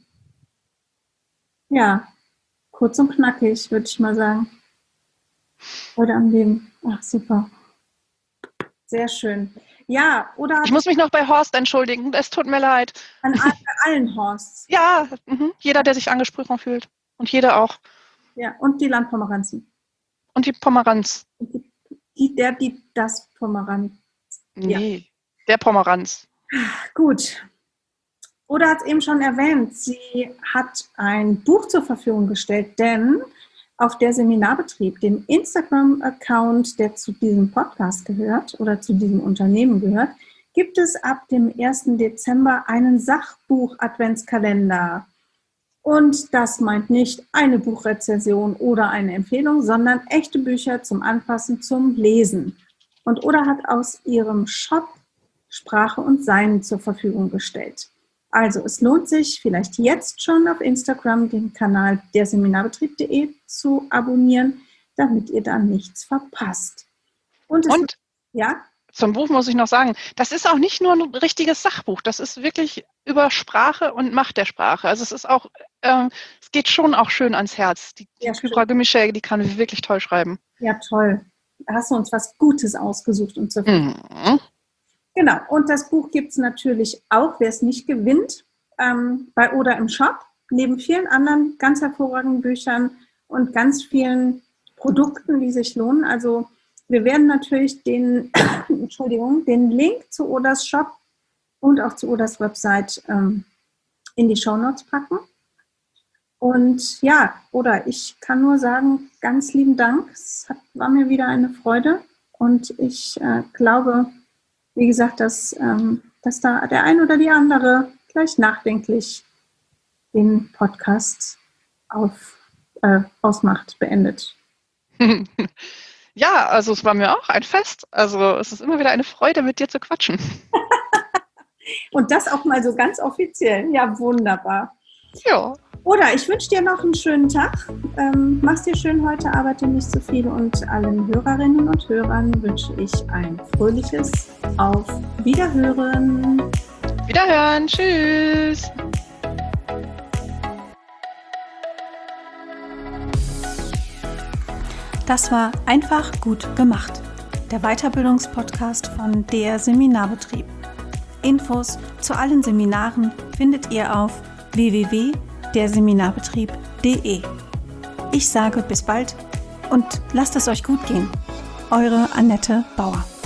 Ja, kurz und knackig, würde ich mal sagen. Freude am Leben. Ach, super. Sehr schön. Ja, oder Ich muss mich noch bei Horst entschuldigen. Es tut mir leid. an allen, allen Horsts. Ja, mhm. Jeder, der sich angesprochen fühlt. Und jeder auch. Ja, und die Landpomeranzen. Und die Pomeranz. Die, die, der, die, das Pomeranz. Nee, ja. Der Pomeranz. Gut. Oder hat es eben schon erwähnt, sie hat ein Buch zur Verfügung gestellt, denn auf der Seminarbetrieb, dem Instagram-Account, der zu diesem Podcast gehört oder zu diesem Unternehmen gehört, gibt es ab dem ersten Dezember einen Sachbuch-Adventskalender. Und das meint nicht eine Buchrezension oder eine Empfehlung, sondern echte Bücher zum Anfassen, zum Lesen. Und Oder hat aus ihrem Shop Sprache und Sein zur Verfügung gestellt. Also es lohnt sich vielleicht jetzt schon auf Instagram den Kanal der Seminarbetrieb punkt de zu abonnieren, damit ihr dann nichts verpasst. Und, es, und ja? Zum Buch muss ich noch sagen, das ist auch nicht nur ein richtiges Sachbuch, das ist wirklich über Sprache und Macht der Sprache. Also es ist auch, äh, es geht schon auch schön ans Herz. Die, die Ja, Kybra Gümüşay, die kann wirklich toll schreiben. Ja, toll. Da hast du uns was Gutes ausgesucht und zur Verfügung. Mhm. Genau, und das Buch gibt es natürlich auch, wer es nicht gewinnt, ähm, bei Oder im Shop, neben vielen anderen ganz hervorragenden Büchern und ganz vielen Produkten, die sich lohnen. Also wir werden natürlich den, Entschuldigung, den Link zu Oders Shop und auch zu Oders Website ähm, in die Shownotes packen. Und ja, Oder, ich kann nur sagen, ganz lieben Dank. Es hat, war mir wieder eine Freude und ich äh, glaube, wie gesagt, dass, ähm, dass da der ein oder die andere gleich nachdenklich den Podcast auf, äh, ausmacht, beendet. Ja, also es war mir auch ein Fest. Also es ist immer wieder eine Freude, mit dir zu quatschen. Und das auch mal so ganz offiziell. Ja, wunderbar. Ja. Oder ich wünsche dir noch einen schönen Tag. Ähm, mach's dir schön heute, arbeite nicht zu viel und allen Hörerinnen und Hörern wünsche ich ein fröhliches Auf Wiederhören. Wiederhören. Tschüss. Das war einfach gut gemacht. Der Weiterbildungspodcast von der Seminarbetrieb. Infos zu allen Seminaren findet ihr auf w w w punkt der seminarbetrieb punkt de. Ich sage bis bald und lasst es euch gut gehen. Eure Annette Bauer.